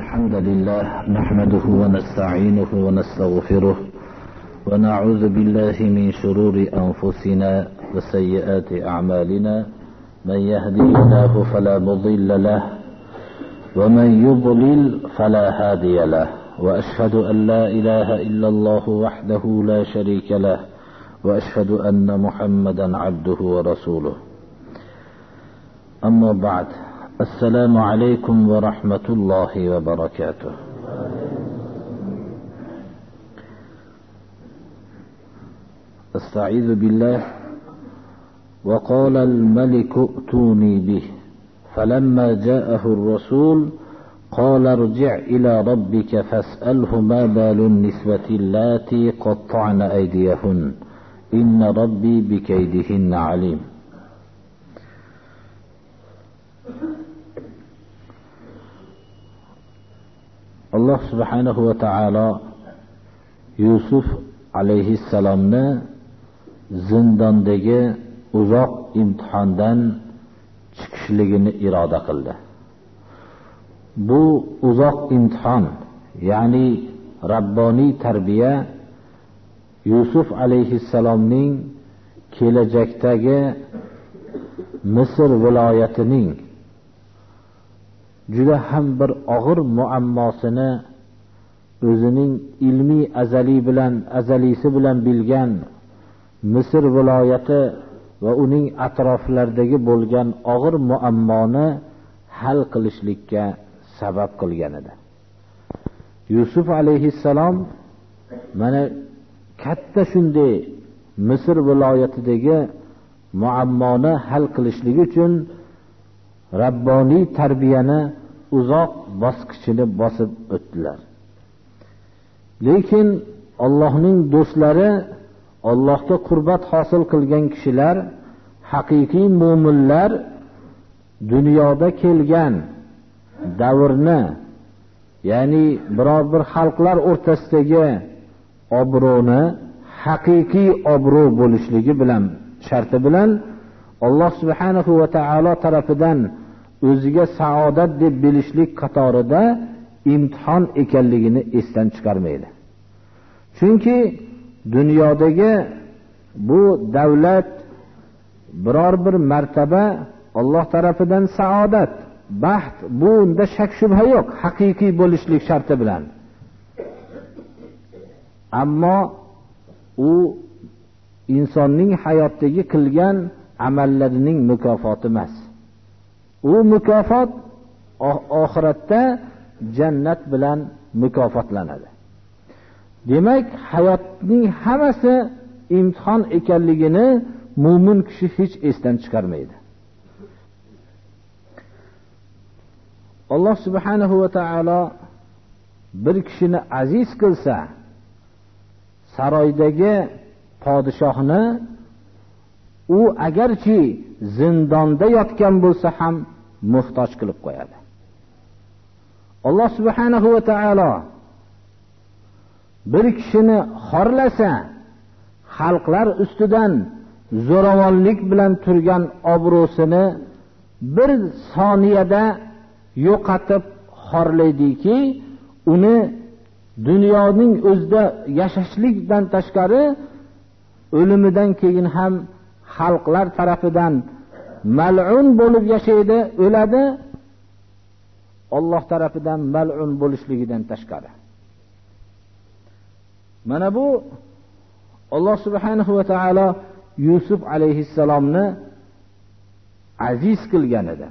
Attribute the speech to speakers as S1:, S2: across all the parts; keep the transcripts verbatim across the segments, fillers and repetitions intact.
S1: الحمد لله نحمده ونستعينه ونستغفره ونعوذ بالله من شرور أنفسنا وسيئات أعمالنا من يهدي الله فلا مضل له ومن يضلل فلا هادي له وأشهد أن لا إله إلا الله وحده لا شريك له وأشهد أن محمدا عبده ورسوله أما بعد السلام عليكم ورحمة الله وبركاته. استعيذ بالله. وقال الملك ائتوني به فلما جاءه الرسول قال ارجع إلى ربك فاسأله ما بال النسوة اللاتي قطعن أيديهن إن ربي بكيدهن عليم. alloh subhanahu va taolo Yusuf alayhissalomni zindondagi uzoq imtihondan chiqishligini iroda qildi. Bu uzoq imtihon, ya'ni rabboniy tarbiya Yusuf alayhissalomning kelajakdagi Misr viloyatining juda ham bir og'ir muammosini o'zining ilmiy azali bilan azalisi bilan bilgan Misr viloyati va uning atroflaridagi bo'lgan og'ir muammoni hal qilishlikka sabab qilgan edi. Yusuf alayhissalom mana katta shunday Misr viloyatidagi muammoni hal qilishlik uchun rabboniy tarbiyani uzoq bosqichini bosib o'tdilar. Lekin Allohning do'stlari, Allohga qurbat hosil qilgan kishilar, haqiqiy mu'minlar dunyoda kelgan davrni, ya'ni biror bir xalqlar o'rtasidagi obro'ni haqiqiy obro' bo'lishligi bilan sharti bilan Alloh subhanahu va taolo tarafidan o'ziga saodat deb bilishlik qatorida imtihon ekanligini esdan chiqarmaydi. Chunki dunyodagi bu davlat biror bir martaba Alloh tarafidan saodat, baxt, bunda shak shubha yo'q, haqiqiy bo'lishlik sharti bilan. Ammo u insonning hayotdagi qilgan amallarining mukofoti emas. U mukofot oxiratda jannat bilan mukofotlanadi. Demak, hayotning hammasi imtihon ekanligini mu'min kishi hech esdan chiqarmaydi. Alloh subhanahu va taolo bir kishini aziz qilsa, saroydagi podshohni u agarchi zindonda yotgan bo'lsa ham muhtoj qilib qo'yadi. Alloh subhanahu va taolo bir kishini xorlasa, xalqlar ustidan zo'ravonlik bilan turgan obro'sini bir soniyada yo'qotib xorlaydiki, uni dunyoning o'zida yashashlikdan tashqari o'limidan keyin ham xalqlar tarafidan mal'un bo'lib yashaydi, o'ladi. Alloh tarafidan mal'un bo'lishligidan tashqari. Mana bu Alloh subhanahu va taolo Yusuf alayhissalomni aziz qilgan edi.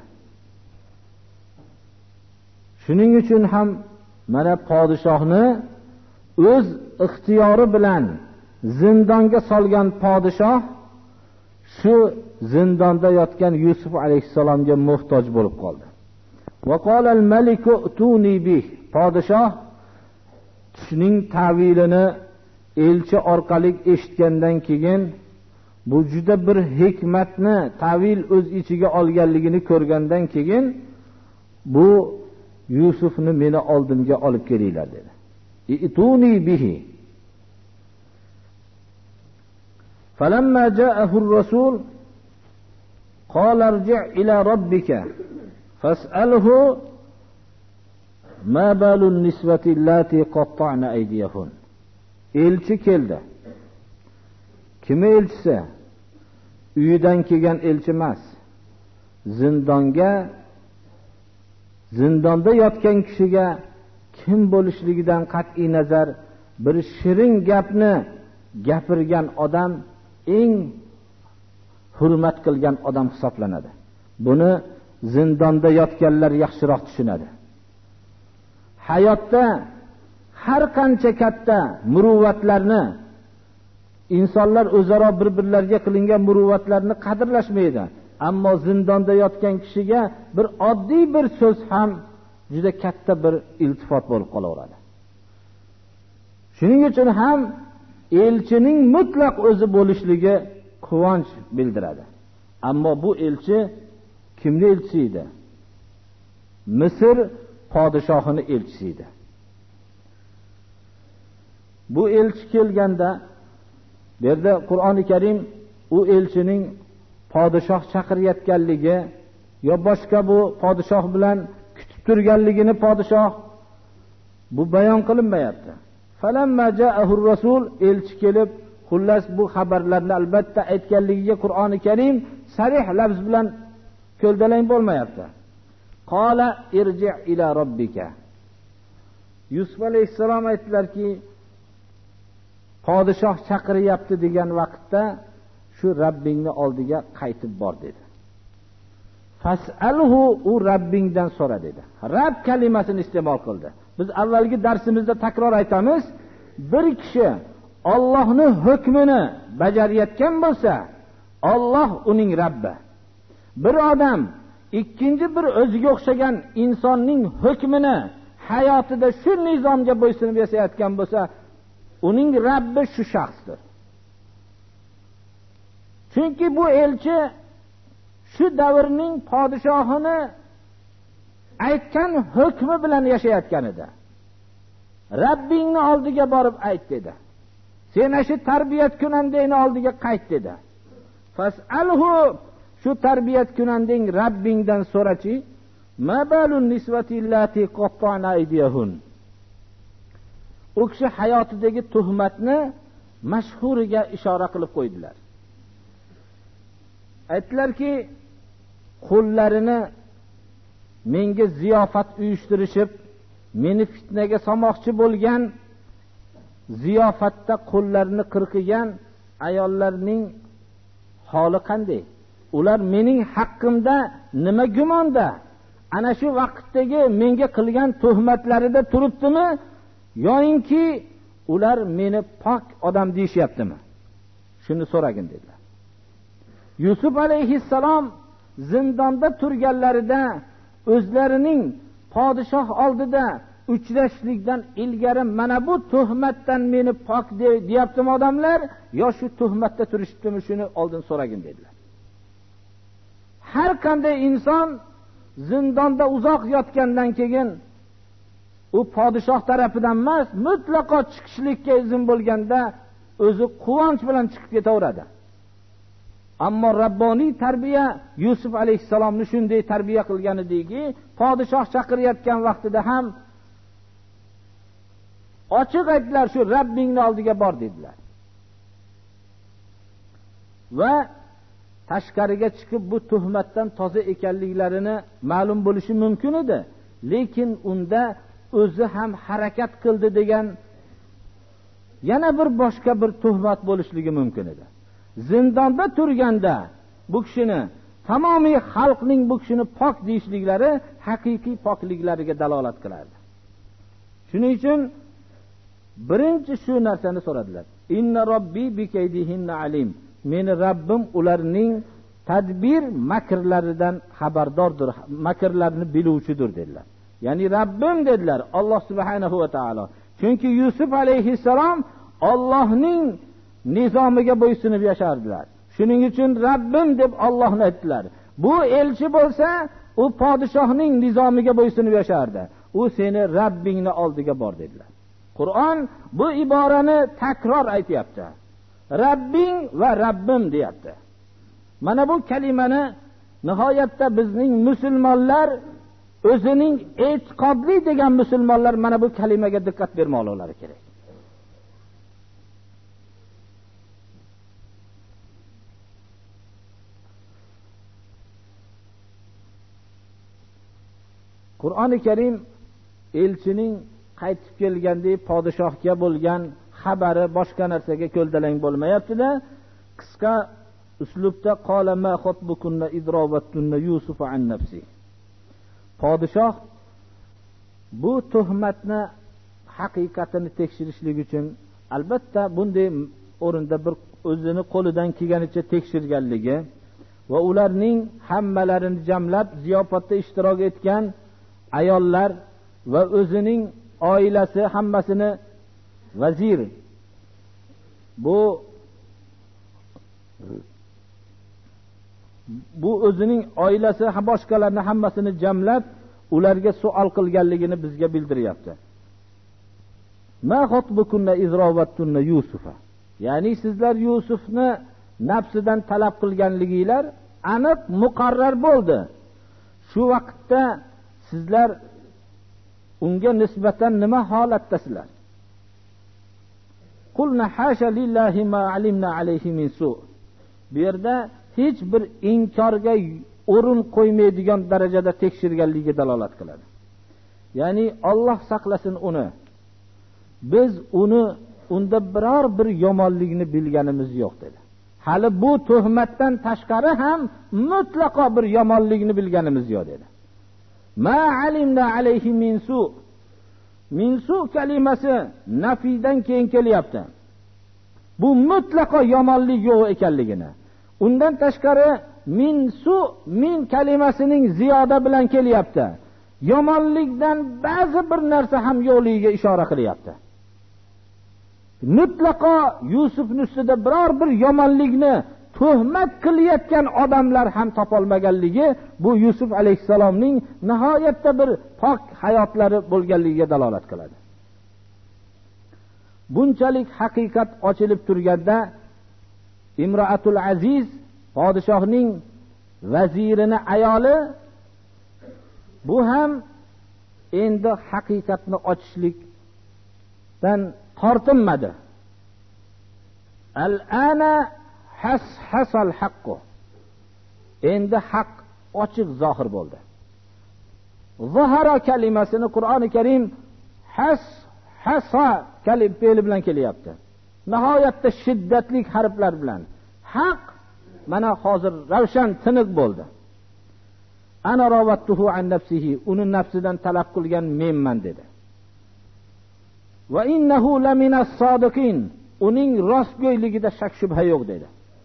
S1: Shuning uchun ham mana podshohni o'z ixtiyori bilan zindonga solgan podshoh shu zindonda yotgan Yusuf alayhissalomga muhtoj bo'lib qoldi. Va qala al-maliku a'tuni bih. Podshoh tushning ta'vilini elchi orqali eshitgandan keyin bu juda bir hikmatni ta'vil o'z ichiga olganligini ko'rgandan keyin bu Yusufni meni oldimga olib kelinglar dedi. I'tuni bihi. فلما جاءه الرسول قال ارجع إلى ربك فاسأله ma balun nisvati allati qatta'na aydiyahun. Elchi keldi. Kim elchisi? Uyidan kelgan elchi emas. Zindonga zindonda yotgan kishiga kim bo'lishligidan qat'iy nazar bir shirin gapni gapirgan odam eng hurmat qilgan odam hisoblanadi. Buni zindonda yotganlar yaxshiroq tushunadi. Hayotda har qancha katta muruvvatlarni insonlar o'zaro bir-birlariga qilingan muruvvatlarni qadrlashmaydi. Ammo zindonda yotgan kishiga bir oddiy bir so'z ham juda katta bir iltifot bo'lib qolaveradi. Shuning uchun ham elchining mutlaq o'zi bo'lishligi quvonch bildiradi. Ammo bu elchi kimni elchisi edi? Misr podshohining elchisi edi. Bu elchi kelganda bu yerda Qur'oni Karim u elchining podshoh chaqirayotganligi yo boshqa bu podshoh bilan kutib turganligini podshoh bu bayon qilinmayapti. Falamma ja'ahur rasul, elchi kelib xullas bu xabarlarni albatta aytganligiga Qur'oni Karim sarih lafz bilan ko'ldalang bo'lmayapti. Qala irji' ila robbika. Yusuf alayhissalom aytdilarki, podshoh chaqiryapti degan vaqtda shu Rabbingni oldiga qaytib bor dedi. Fas'alhu, u Rabbingdan so'ra dedi. Rabb kalimasini iste'mol qildi. Biz avvalgi darsimizda takror aytamiz, bir kishi Allohning hukmini bajarayotgan bo'lsa, Alloh uning Rabbi. Bir odam ikkinchi bir o'ziga o'xshagan insonning hukmini hayotida shu nizomga bo'ysunib yashayotgan bo'lsa, uning Rabbi shu shaxsdir. Chunki bu elchi shu davrning podshohini aytgan hukmi bilan yashayotgan edi. Rabbingni oldiga borib ayt dedi. Sen shu tarbiyat kunandangni oldiga qayt dedi. Fas'alhu, shu tarbiyat kunandang Rabbingdan so'rachi, ma balun nisvati allati qatta'na aydiyahun. U kishi hayotidagi tuhmatni mashhuriga ishora qilib qo'ydilar. Aytdilarki, qo'llarini menga ziyofat uyushtirishib, meni fitnaga solmoqchi bo'lgan, ziyofatda qo'llarini qirqigan ayollarning holi qanday? Ular mening haqqimda nima gumonda? Ana shu vaqtdagi menga qilgan tuhmatlarida turibdimi? Yo'inki ular meni pok odam deyishyaptimi? Shuni so'ragin dedilar. Yusuf alayhissalom zindonda turganlarida o'zlarining podshoh oldida uchrashlikdan ilgari mana bu tuhmatdan meni pok deyaptimi odamlar, yo shu tuhmatda turishibdimi, shuni oldin so'ragin dedilar. Har qanday inson zindonda uzoq yotgandan keyin u podshoh tarafidan emas, mutlaqo chiqishlikka izn bo'lganda o'zi quvonch bilan chiqib ketaveradi. Ammo Rabboniy tarbiya Yusuf alayhissalomni shunday tarbiya qilgan ediki, podshoh chaqirayotgan vaqtida ham ochiq aytdilar, shu Rabbingni oldiga bor dedilar. Va tashqariga chiqib bu tuhmatdan toza ekanliklarini ma'lum bo'lishi mumkin edi. Lekin unda o'zi ham harakat qildi degan yana bir boshqa bir tuhmat bo'lishligi mumkin edi. Zindonda turganda bu kishini tamomiy xalqning bu kishini pok deyishliklari haqiqiy pokliklariga dalolat qilardi. Shuning uchun birinchi shu narsani so'radilar. Inna robbi bikaydihinna alim. Meni Rabbim ularning tadbir makrlaridan xabardordir, makrlarni biluvchidir dedilar. Ya'ni Rabbim dedilar, Alloh subhanahu va taolo. Chunki Yusuf alayhissalom Allohning nizomiga bo'ysunib yashardilar. Shuning uchun Rabbim deb Allohni aytdilar. Bu elchi bo'lsa, u podshohning nizomiga bo'ysunib yashardi. U seni Rabbingni oldiga bor dedilar. Qur'on bu iborani takror aytayapti. Rabbing va Rabbim deyapti. Mana bu kalimani nihoyatda bizning musulmonlar
S2: o'zining e'tiqodli degan musulmonlar mana bu kalimaga diqqat bermoqlari kerak. Qur'oni Karim elchining qaytib kelganda podshohga bo'lgan xabari boshqa narsaga ko'ldalang bo'lmayapti-da, qisqa uslubda qala ma xotbukunna idrobattunna Yusuf an nafsi. Podshoh bu tuhmatni haqiqatini tekshirishlik uchun albatta bunday o'rinda bir o'zini qo'lidan kelganicha tekshirganligi va ularning hammalarini jamlab ziyofatda ishtirok etgan ayollar va o'zining oilasi hammasini vazir bu bu o'zining oilasi boshqalarni hammasini jamlab ularga savol qilganligini bizga bildiryapti. Ma xotbukunna izrovattunna Yusufa. Ya'ni sizlar Yusufni nafsidan talab qilganliginglar aniq muqarrar bo'ldi. Shu vaqtda sizlar unga nisbatan nima holatdasizlar? Qulna hasha lillahi ma alimna alayhi min su. Bu yerda hech bir inkorga o'rin qo'ymaydigan darajada tekshirganligiga dalolat qiladi. Ya'ni Alloh saqlasin uni. Biz uni unda biror bir yomonlikni bilganimiz yo'q dedi. Hali bu tuhmatdan tashqari ham mutlaqo bir yomonlikni bilganimiz yo'q dedi. Ma alimna alayhi min su. Min su kalimasi nafiydan keyin kelyapti. Bu mutlaqo yomonlik yo'q ekanligini. Undan tashqari min su min kalimasining ziyoda bilan kelyapti. Yomonlikdan ba'zi bir narsa ham yo'qligiga ishora qilyapti. Mutlaqo Yusufning ustida biror bir yomonlikni tuhmat qilayotgan odamlar ham topolmaganligi bu Yusuf alayhisalomning nihoyatda bir pok hayotlari bo'lganligiga dalolat qiladi. Bunchalik haqiqat ochilib turganda Imroatul Aziz podshohning vazirini ayoli bu ham endi haqiqatni ochishlikdan tortinmadi. Al-ana has hasal haqqo. Endi haq ochiq zohir bo'ldi. Zahara kalimasini Qur'oni Karim has hasa kalim fe'li bilan kelyapti. Nihoyatda shiddatli harflar bilan haq mana hozir ravshan tiniq bo'ldi. Ana ravattuhu an nafsihi, uni nafsidan talab qilgan menman dedi. Va innahu laminas sodiqin, uning rostgo'yligida shak shubha yo'q dedi.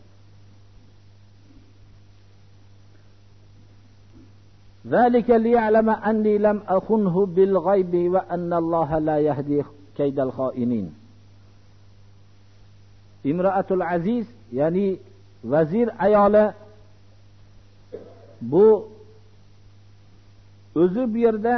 S2: Zalika liya'lama anni lam akhunhu bil ghaibi va anna Alloha la yahdi kaydal kha'inin. Imroatul Aziz, ya'ni vazir ayoli bu o'zi bu yerda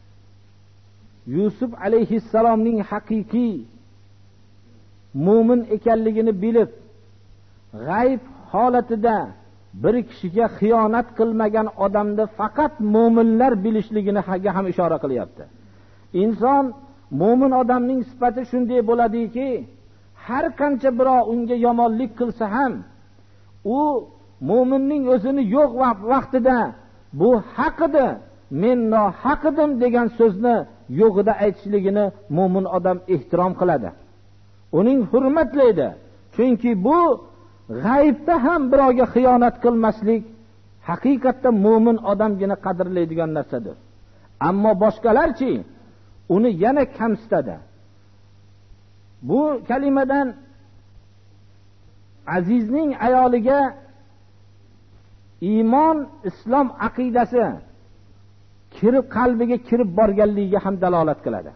S2: Yusuf alayhissalomning haqiqiy mu'min ekanligini bilib, g'ayb holatida bir kishiga xiyonat qilmagan odamni faqat mu'minlar bilishligini ham ishora qilyapti. Inson mu'min odamning sifati shunday bo'ladiki, har qancha birov unga yomonlik qilsa ham u mu'minning o'zini yo'q vaqtida bu haq edi, men nohaq edim degan so'zni yo'g'ida aytishligini mu'min odam ehtirom qiladi. Uning hurmatlaydi. Chunki bu g'aybda ham birovga xiyonat qilmaslik haqiqatda mu'min odamgina qadrlaydigan narsadir. Ammo boshqalarchi uni yana kamsitadi. Bu kalimadan Azizning ayoliga iymon, islom aqidasi kirib qalbiga kirib borganligiga ham dalolat qiladi.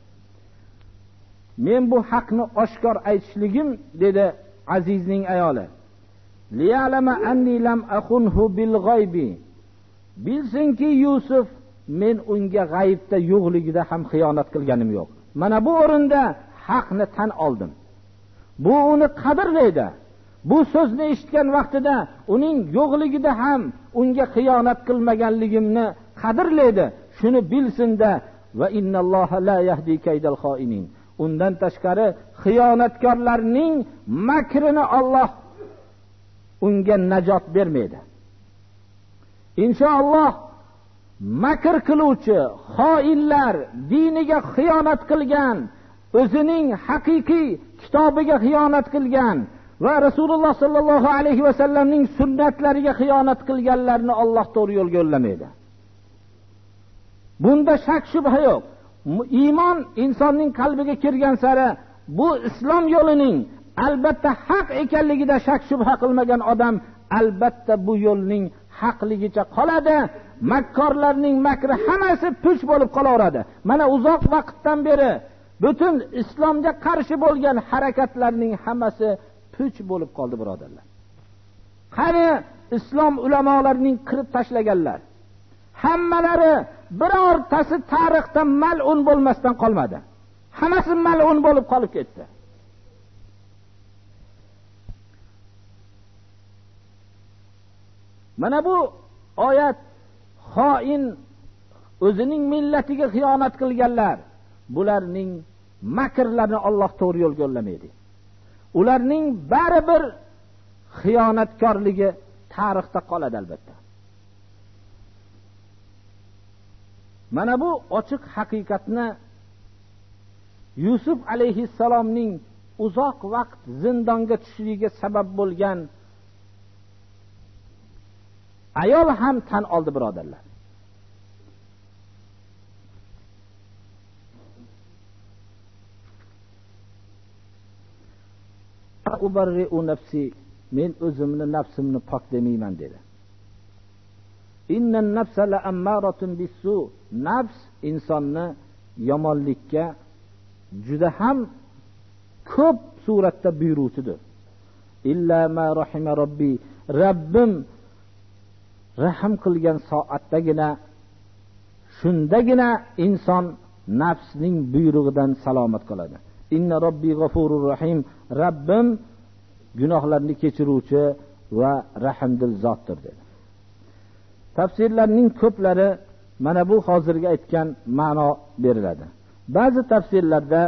S2: Men bu haqni oshkor aytishligim dedi Azizning ayoli. Liya'lama anni lam akhunhu bil g'aybi. Bilsinki Yusuf, men unga g'aybda yo'qligida ham xiyonat qilganim yo'q. Mana bu o'rinda haqni tan oldim. Bu uni qadrlaydi. Bu so'zni eshitgan vaqtida uning yo'qligida ham unga xiyonat qilmaganligimni qadrlaydi. shuni bilsin-da, va innalloha la yahdi kaydal xoinin. Undan tashqari xiyonatkorlarning makrini Alloh unga najot bermaydi. Inshaalloh makr qiluvchi xoinlar, diniga xiyonat qilgan, o'zining haqiqiy kitobiga xiyonat qilgan va Rasululloh sallallohu alayhi va sallamning sunnatlariga xiyonat qilganlarni Alloh to'g'ri yo'lga yo'llamaydi. Bunda shak shubha yo'q. Iymon insonning qalbiga kirgan sari bu islom yo'lining albatta haq ekanligida shak shubha qilmagan odam albatta bu yo'lning haqligicha qoladi. Makkorlarning makri hammasi puch bo'lib qolaveradi. Mana uzoq vaqtdan beri butun islomga qarshi bo'lgan harakatlarning hammasi puch bo'lib qoldi, birodarlar. Qani islom ulamolarining qirib tashlaganlar, hammalari birortasi tarixda mal'un bo'lmasdan qolmadi. Hammasi mal'un bo'lib qolib ketdi. Mana bu oyat xoin, o'zining millatiga xiyonat qilganlar, bularning makrlarini Alloh to'g'ri yo'lga yo'llamaydi. Ularning baribir xiyonatkorligi tarixda qoladi albatta. Mana bu ochiq haqiqatni Yusuf alayhissalomning uzoq vaqt zindonga tushishligiga sabab bo'lgan ayol ham tan oldi, birodarlar. Ubarri'u nafsi, men o'zimni nafsimni pok demayman dedi. Innan nafsa la ammaratun bis-su, nafs insonni yomonlikka juda ham ko'p suratda buyuruvchidir. Illa ma rahima robbi, Rabbim rahim qilgan soatdagina, shundagina inson nafsning buyrug'idan salomat qoladi. Inna robbi g'afurur rahim, Rabbim gunohlarni kechiruvchi va rahimdil zotdir dedi. Tafsirlarning ko'plari mana bu hozirga aytgan ma'no beriladi. Ba'zi tafsirlarda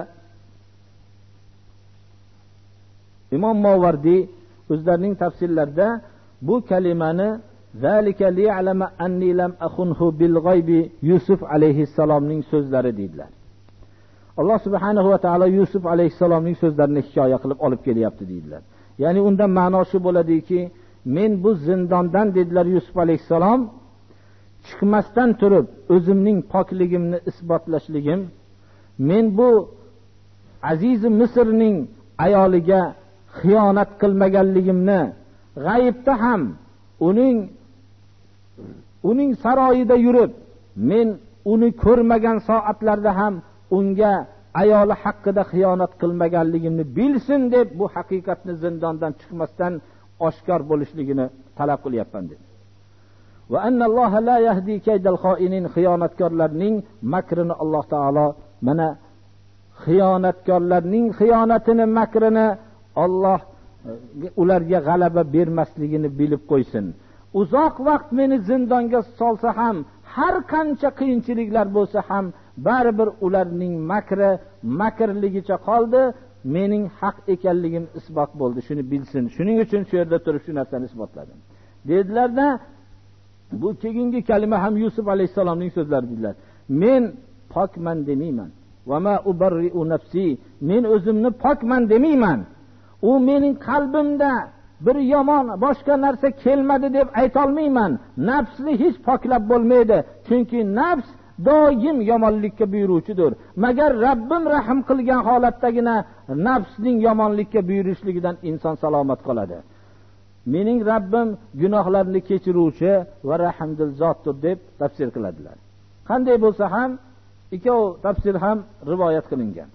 S2: Imom Mavardi o'zlarining tafsirlarida bu kalimani zalika li'alama anni lam akhunhu bil g'aybi Yusuf alayhissalomning so'zlari dedilar. Alloh subhanahu va taolo Yusuf alayhissalomning so'zlarini hikoya qilib olib kelyapti dedilar. Ya'ni undan ma'no shu bo'ladiki, men bu zindondan dedilar Yusuf alayhissalom chiqmasdan turib o'zimning pokligimni isbotlashligim, men bu aziz Misrning ayoliga xiyonat qilmaganligimni, g'ayibda ham uning uning saroyida yurib, men uni ko'rmagan soatlarda ham unga ayoli haqqida xiyonat qilmaganligimni bilsin deb bu haqiqatni zindondan chiqmasdan oshkor bo'lishligini talab qilyapman dedi. Va annalloha la yahdi kaydal xoinin, xiyonatkorlarning makrini Alloh taolo, mana xiyonatkorlarning xiyonatini, makrini Alloh ularga g'alaba bermasligini bilib qo'ysin. Uzoq vaqt meni zindonga solsa ham, har qancha qiyinchiliklar bo'lsa ham, baribir ularning makri makrligicha qoldi. Mening haq ekanligim isbot bo'ldi, shuni bilsin. Shuning uchun shu yerda turib shu narsani isbotladim dedilarda. Bu keyingi kalima ham Yusuf alayhissalomning so'zlari dedilar. Men pokman demayman. Va ma ubarri'u nafsi, men o'zimni pokman demayman. U mening qalbimda bir yomon boshqa narsa kelmadi deb ayta olmayman. Nafsni hech poklab bo'lmaydi, chunki nafs doim yomonlikka buyuruvchidir. Magar Rabbim rahim qilgan holatdagina nafsning yomonlikka buyurishligidan inson salomat qoladi. Mening Rabbim gunohlarni kechiruvchi va rahimdil zotdir deb tafsir qiladilar. Qanday bo'lsa ham ikkov tafsir ham rivoyat qilingan.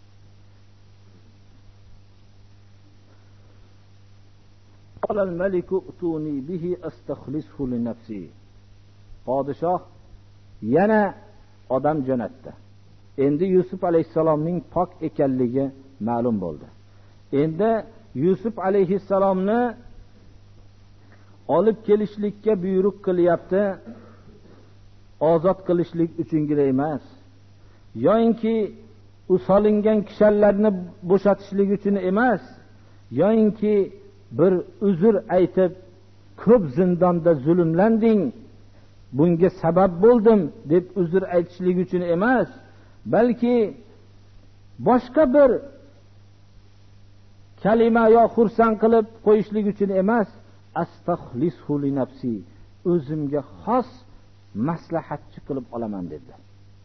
S2: Qala al-maliku utuni bihi astakhlishu li nafsi. Podshoh yana odam jo'natdi. Endi Yusuf alayhissalomning pok ekanligi ma'lum bo'ldi. Endi Yusuf alayhissalomni olib kelishlikka buyruq qilyapti. ozod qilishlik uchungina emas, yoinki u solingan kishanlarni bo'shatishlik uchun emas, yoinki bir uzr aytib ko'p zindonda zulmlanding, bunga sabab bo'ldim deb uzr aytishlik uchun emas, balki boshqa bir kalima yo xursand qilib qo'yishlik uchun emas, astaxlishu li nafsi, o'zimga xos maslahatchi qilib olaman dedilar.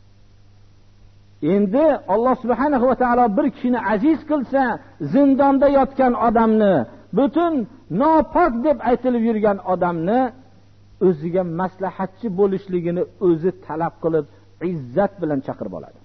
S2: Endi Alloh subhanahu va taolo bir kishini aziz qilsa, zindonda yotgan odamni, butun nopok deb aytilib yurgan odamni o'ziga maslahatchi bo'lishligini o'zi talab qilib izzat bilan chaqirib oladi.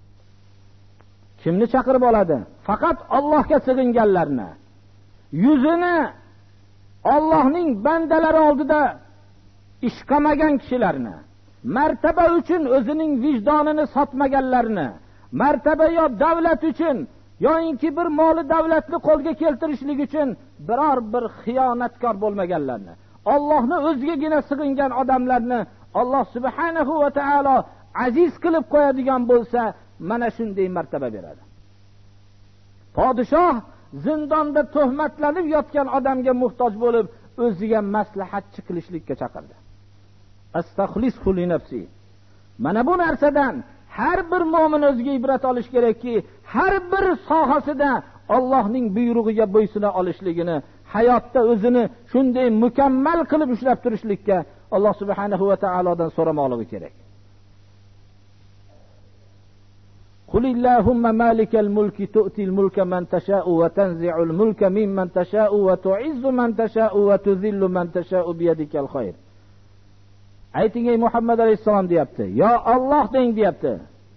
S2: Kimni chaqirib oladi? Faqat Allohga sig'inganlarni, yuzini Allohning bandalari oldida ishqamagan kishilarni, martaba uchun o'zining vijdonini sotmaganlarni, martaba yo davlat uchun yoinki bir moli davlatni qo'lga keltirishlik uchun biror bir xiyonatkor bo'lmaganlarni, Allohni o'zigagina sig'ingan odamlarni Alloh subhanahu va taolo aziz qilib qo'yadigan bo'lsa, mana shunday martaba beradi. Podshoh zindonda tuhmatlanib yotgan odamga muhtoj bo'lib, o'ziga maslahatchi qilishlikka chaqirdi. Astaxlishu li nafsi. Mana bu narsadan har bir mu'min o'ziga ibrat olish kerakki, har bir sohasida Allohning buyrug'iga bo'ysuna olishligini, hayotda o'zini shunday mukammal qilib ushlab turishlikka Alloh subhanahu va taolodan so'ramoqligi kerak. قل اللهم مالك الملك تؤتي الملك من تشاء وتنزع الملك ممن تشاء وتعز من تشاء وتذل من تشاء بيدك الخير. Ayting ey Muhammad alayhisalom deyapti. Yo Alloh deng deyapti.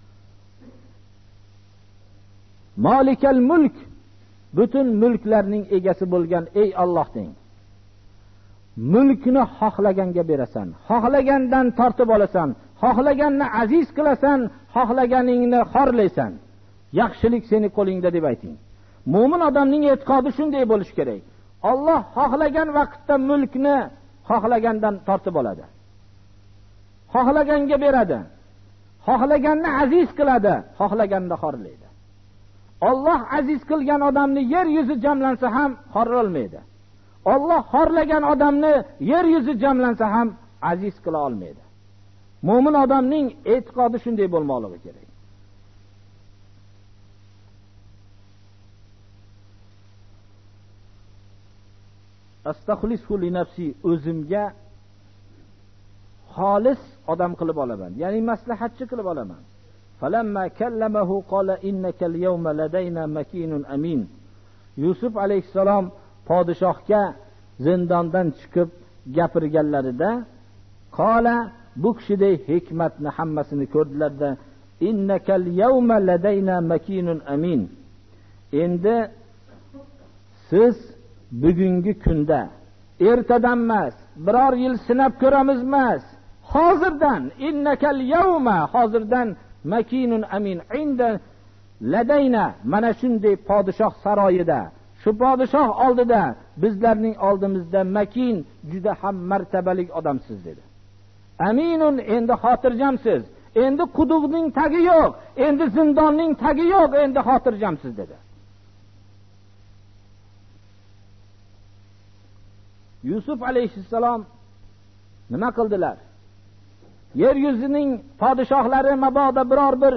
S2: Malikal mulk, butun mulklarning egasi bo'lgan ey Alloh deng. Mulkni xohlaganga berasan, xohlagandan tortib olasan, xohlaganni aziz qilasan, xohlaganingni xorlaysan. Yaxshilik seni qo'lingda deb ayting. Mo'min odamning e'tiqodi shunday bo'lishi kerak. Alloh xohlagan vaqtda mulkni xohlagandan tortib oladi. Xohlaganga beradi. Xohlaganni aziz qiladi, xohlaganni xorlaydi. Alloh aziz qilgan odamni yer yuzi jamlansa ham xorolmaydi. Alloh xorlagan odamni yer yuzi jamlansa ham aziz qila olmaydi. Mo'min odamning e'tiqodi shunday bo'lmoqligi kerak. Astaxlishu li nafsi, o'zimga xolis odam qilib olaman, ya'ni maslahatchi qilib olaman. Falamma kallamahu qala innakal yawma ladayna makinun amin. Yusuf alayhisalom podshohga zindondan chiqib gapirganlarida qala, bu kishiday hikmatni hammasini ko'rdilarda, innakal yawma ladayna makinun amin. Endi siz bugungi kunda, ertadan emas, biror yil sinab ko'ramiz emas, hozirdan, innakal yawma, hozirdan makinun amin inda ladayna, mana shunday podshoh saroyida, shu podshoh oldida, bizlarning oldimizda makin, juda ham martabali odamsiz dedi. Aminun, endi xotirjamsiz, endi quduqning tagi yo'q, endi zindonning tagi yo'q, endi xotirjamsiz dedi. Yusuf alayhissalom nima qildilar? Yer yuzining podshohlari mabodo biror bir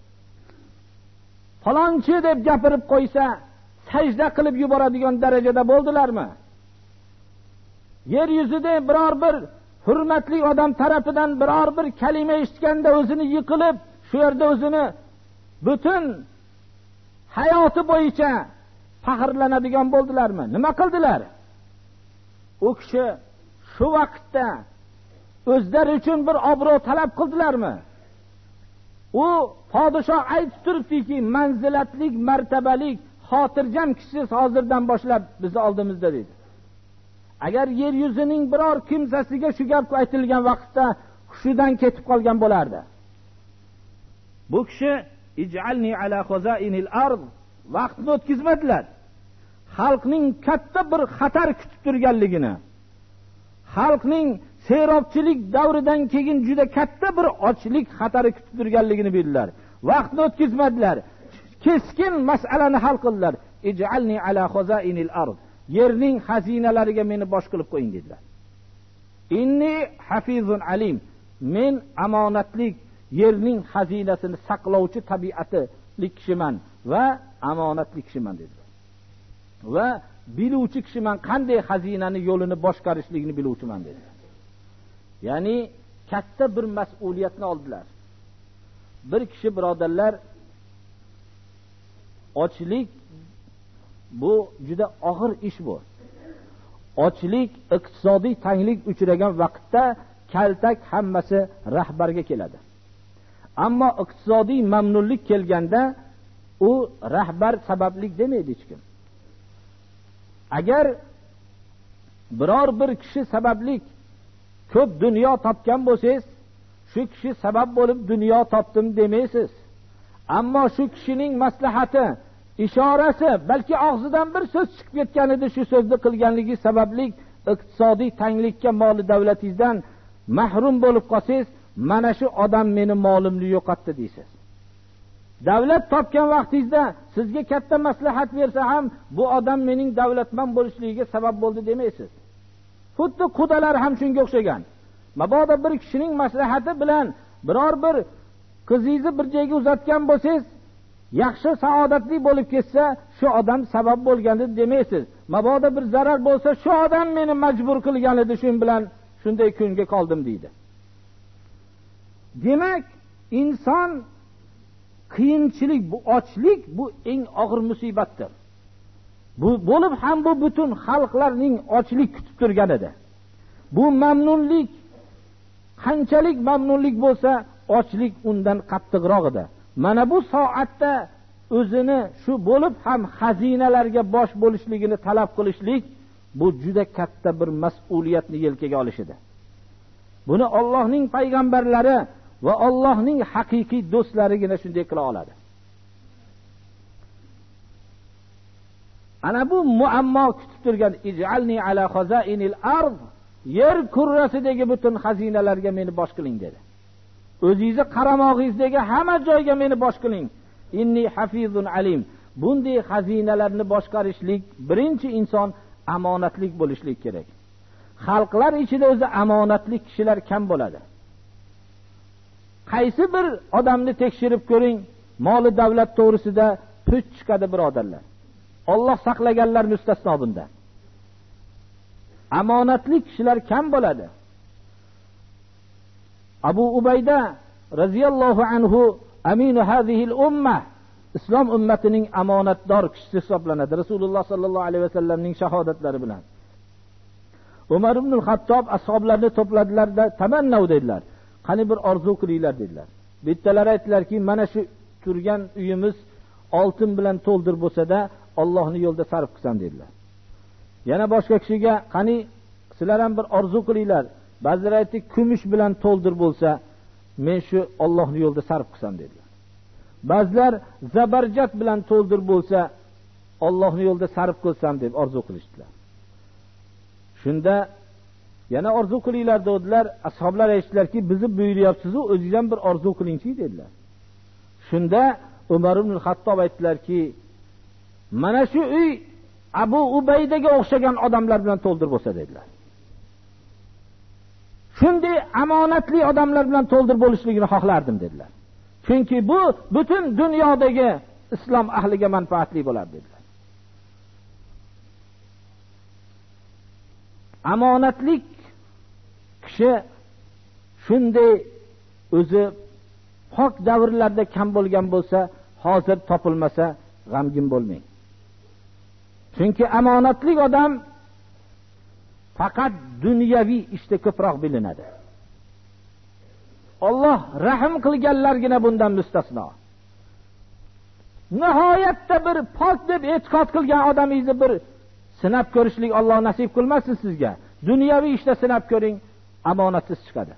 S2: falonchi deb gapirib qo'ysa, sajda qilib yuboradigan darajada bo'ldilarmi? Yer yuzida biror bir hurmatli odam tarafidan biror bir kalima eshitganda o'zini yiqilib, shu yerda o'zini butun hayoti bo'yicha faxrlanadigan bo'ldilarmi? Nima qildilar? U kishi shu vaqtda o'zlari uchun bir obro' talab qildilarmi? U podshoh aytib turibdiki, manzilatlik, martabalik, xotirjam kishisiz hozirdan boshlab bizni oldimizda dedi. Agar yer yuzining biror kimsasiga shu gap aytilgan vaqtda hushidan ketib qolgan bo'lardi. Bu kishi ij'alni ala khazainil ard, vaqtni o'tkazmadilar. Xalqning katta bir xatar kutib turganligini, xalqning serobchilik davridan keyin juda katta bir ochlik xatari kutib turganligini bildilar. Vaqtni o'tkazmadilar. Keskin masalani hal qildilar. Ij'alni ala khazainil ard. Yerning xazinalariga meni bosh qilib qo'ying dedilar. Inni hafizun alim. Men amonatlik, yerning xazinasini saqlovchi tabiatli kishiman va amonatli kishiman dedilar. Va biluvchi kishiman, qanday xazinani yo'lini boshqarishligini biluvchiman dedilar. Ya'ni katta bir mas'uliyatni oldilar. Bir kishi birodarlar, ochlik bu juda og'ir ish bu. Ochlik, iqtisodiy tanglik uchragan vaqtda kaltak hammasi rahbarga keladi. Ammo iqtisodiy mamnunlik kelganda u rahbar sabablik demaydi hech kim. Agar biror bir kishi sabablik ko'p dunyo topgan bo'lsangiz, shu kishi sabab bo'lib dunyo topdim demaysiz. Ammo shu kishining maslahati, ishorasi, balki og'zidan bir so'z chiqib ketgan edi, shu so'zni qilganligi sababli iqtisodiy tanglikka, mol davlatingizdan mahrum bo'lib qolsangiz, mana shu odam meni molimni yo'qotdi deysiz. Davlat topgan vaqtingizda sizga katta maslahat bersa ham, bu odam mening davlatman bo'lishligiga sabab bo'ldi demaysiz. Xuddi qudalar ham shunga o'xshagan. Mabodo bir kishining maslahati bilan biror bir qizingizni bir joyga uzatgan bo'lsangiz, yaxshi saodatli bo'lib ketsa, shu odam sabab bo'lgandi demaysiz. Mabodo bir zarar bo'lsa, shu odam meni majbur qilgan edi, shu bilan shunday kunga qoldim deydi. Demak, inson qiyinchilik, bu ochlik, bu eng og'ir musibatdir. Bu bo'lib ham bu butun xalqlarning ochlik kutib turgan edi. Bu mamnunlik qanchalik mamnunlik bo'lsa, ochlik undan qattiqroq edi. Mana bu soatda o'zini shu bo'lib ham xazinalarga bosh bo'lishligini talab qilishlik, bu juda katta bir mas'uliyatni yelkaga olish edi. Buni Allohning payg'ambarlari va Allohning haqiqiy do'stlarigina shunday qila oladi. Ana bu muammo kutib turgan, ij'alni ala khazainil ard, yer kurrasidagi butun xazinalarga meni bosh qiling dedi. O'zingizni qaramog'ingizdagi hamma joyga meni bosh qiling. Inni hafizun alim. Bunday xazinalarni boshqarishlik, birinchi inson amonatlik bo'lishlik kerak. Xalqlar ichida o'zi amonatli kishilar kam bo'ladi. Qaysi bir odamni tekshirib ko'ring, moli davlat to'g'risida puch chiqadi birodarlar. Alloh saqlaganlar mustasno bundan. Amonatli kishilar kam bo'ladi. Abu Ubayda radhiyallohu anhu aminu hadhihi al-ummah, islom ummatining amonatdor kishisi hisoblanadi. Rasululloh sallallohu alayhi vasallamning shahodatlari bilan. Umar ibn al-Xattob ashoblarni to'pladilar-da, tamannav dedilar. Qani bir orzu qilinglar dedilar. Bittalar aytdilarki, mana shu turgan uyimiz oltin bilan to'ldir bo'lsa-da, Allohning yo'lida sarf qilsam dedilar. Yana boshqa kishiga, qani sizlar ham bir orzu qilinglar. Ba'zilar aytdi, kumush bilan to'ldir bo'lsa, men shu Allohning yo'lida sarf qilsam dedilar. Ba'zilar zabarjat bilan to'ldir bo'lsa, Allohning yo'lida sarf qilsam deb orzu qilishdilar. Shunda yana orzu qilinglar dedilar. Ashoblar aytdilarki, bizni buyuryapsiz-ku, o'zingiz ham bir orzu qilingchi dedilar. Shunda Umar ibn al-Xattob aytdilarki, mana shu uy Abu Ubaydaga o'xshagan odamlar bilan to'ldir bo'lsa dedilar. Shunday amonatli odamlar bilan to'ldir bo'lishligini xohlardim dedilar. Chunki bu butun dunyodagi islom ahliga manfaatli bo'lar dedilar. Amonatlik kishi shunday o'zi pok davrlarda kam bo'lgan bo'lsa, hozir topilmasa g'amgin bo'lmang. Chunki amonatlik odam faqat dunyoviy ishda ko'proq bilinadi. Alloh rahim qilganlargina bundan mustasno. Nihoyatda bir pok deb e'tiqod qilgan odamingizni bir sinab ko'rishlik Alloh nasib qilmasin sizga. Dunyoviy ishda sinab ko'ring, amonatsiz chiqadi.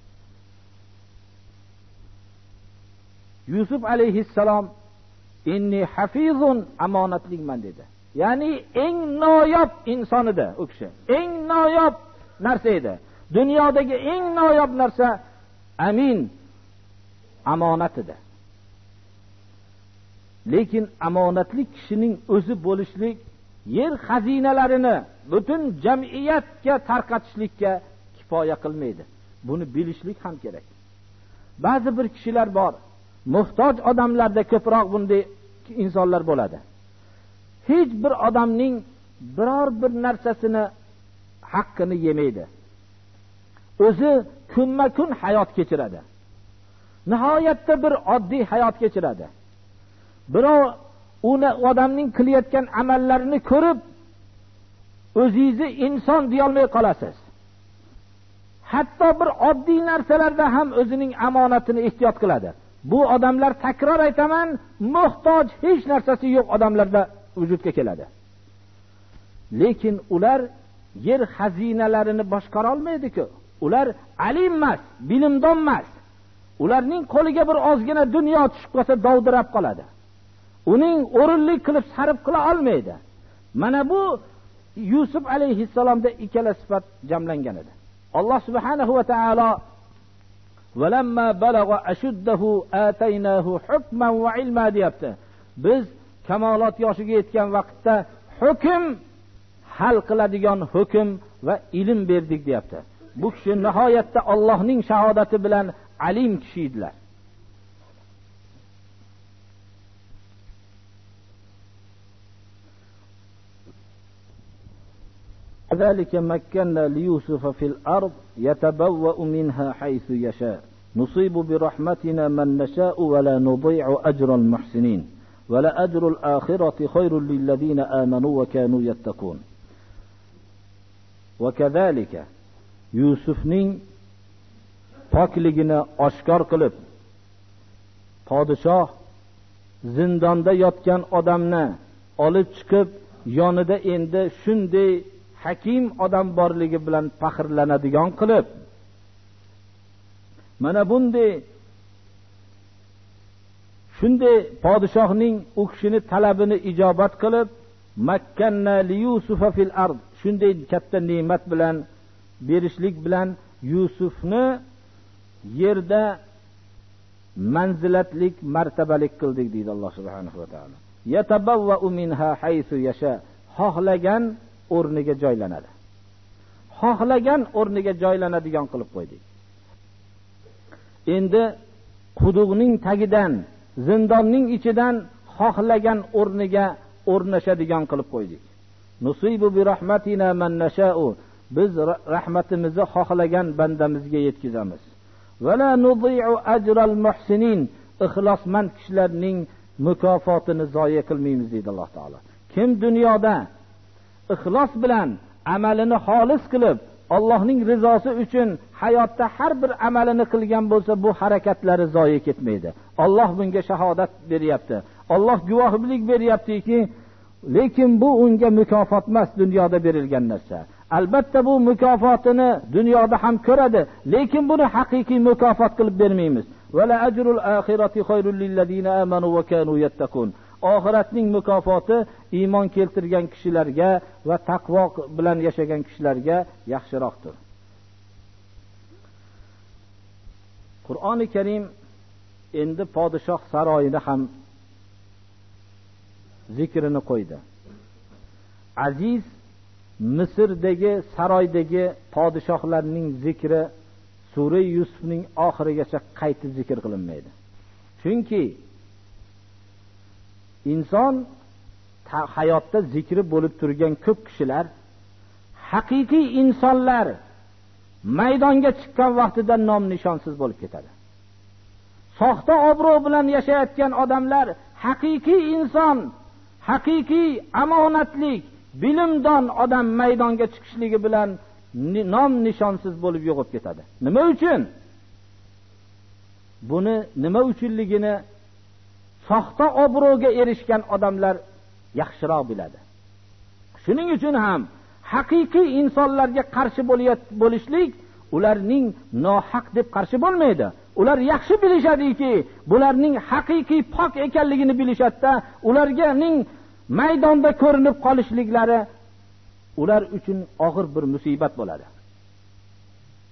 S2: Yusuf alayhissalom inni hafizun, amonatlikman dedi. Ya'ni eng noyob inson edi u kishi. Eng noyob narsa edi. Dunyodagi eng noyob narsa amin, amonat edi. Lekin amonatli kishining o'zi bo'lishlik yer xazinalarini butun jamiyatga tarqatishlikka kifoya qilmaydi. Buni bilishlik ham kerak. Ba'zi bir kishilar bor, muhtoj odamlarda ko'proq bunday insonlar bo'ladi. Hech bir odamning biror bir narsasini haqqini yemaydi. O'zi kunma-kun hayot kechiradi. Nihoyatda bir oddiy hayot kechiradi. Birov uni odamning qilayotgan amallarini ko'rib, o'zingizni inson deya olmay qolasiz. Hatto bir oddiy narsalarda ham o'zining amonatini ehtiyot qiladi. Bu odamlar, takror aytaman, muhtoj, hech narsasi yo'q odamlarda vujudga keladi. Lekin ular yer xazinalarini boshqara olmaydi-ku. Ular alim emas, bilimdon emas. Ularning qo'liga bir ozgina dunyo tushib qolsa dovdirab qoladi. Uning o'rinli qilib sarf qila olmaydi. Mana bu Yusuf alayhissalomda ikkala sifat jamlangan edi. Alloh subhanahu va taolo "Valamma balagha ashuddahu ataynahu hukman va ilma" deyapti. Biz kamolot yoshiga yetgan vaqtda hukm hal qiladigan hukm va ilm berdik deyapti. Bu kishi nihoyatda Allohning shahodati bilan alim kishi edilar. كذلك مكنا ليوسف في الأرض يتبوأ منها حيث يشاء نصيب برحمتنا من نشاء ولا نضيع أجر المحسنين ولا أجر الآخرة خير للذين آمنوا وكانوا يتقون. وكذلك Yusufning pokligini oshkor qilib, podshoh zindonda yotgan odamni olib chiqib, yonida endi shunday hakim odam borligi bilan faxrlanadigan qilib, mana bunday shunday podshohning u kishini talabini ijobat qilib, makkanna li yusufa fil ard, shunday katta ne'mat bilan berishlik bilan Yusufni yerda manzilatlik, martabalik qildik deydi Alloh subhanahu va taolo. Yatabawwa'u minha haythu yasha, xohlagan o'rniga joylanadi. Xohlagan o'rniga joylanadigan qilib qo'ydik. Endi quduqning tagidan, zindonning ichidan xohlagan o'rniga o'rnashadigan qilib qo'ydik. Nusibu bi rahmatina man nasha'u, biz rahmatimizni xohlagan bandamizga yetkazamiz. Va la nudhi'u ajral muhsinin, ixlosmand kishilarning mukofotini zoya qilmaymiz deydi Alloh taolo. Kim dunyoda ixlos bilan amalini xolis qilib, Allohning rizosi uchun hayotda har bir amalini qilgan bo'lsa, bu harakatlari zoya ketmaydi. Alloh bunga shahodat beryapti. Alloh guvohlik beryaptiki, lekin bu unga mukofot emas, dunyoda berilgan narsa. Albatta bu mukofotini dunyoda ham ko'radi, lekin buni haqiqiy mukofot qilib bermaymiz. Va la ajrul oxirati xoyrul lillazina amanu va kanu yattaqun. Oxiratning mukofoti iymon keltirgan kishilarga va taqvo bilan yashagan kishilarga yaxshiroqdir. Qur'oni Karim endi podshoh saroyida ham zikrini qo'ydi. Aziz Misrdagi saroydagi podshohlarning zikri Sura Yusufning oxirigacha qayta zikr qilinmaydi. Chunki inson hayotda zikri bo'lib turgan ko'p kishilar, haqiqiy insonlar maydonga chiqqan vaqtida nom nishonsiz bo'lib ketadi. Soxta obro' bilan yashayotgan odamlar, haqiqiy inson, haqiqiy omonatlik, bilimdon odam maydonga chiqishligi bilan nom nishonsiz bo'lib yo'qib ketadi. Nima uchun? Buni nima uchunligini soxta obro'ga erishgan odamlar yaxshiroq biladi. Shuning uchun ham haqiqiy insonlarga qarshi bo'lishlik ularning nohaq deb qarshi bo'lmaydi. Ular yaxshi bilishadiki, bularning haqiqiy pok ekanligini bilishadda, ularganing maydonda ko'rinib qolishliklari ular uchun og'ir bir musibat bo'ladi.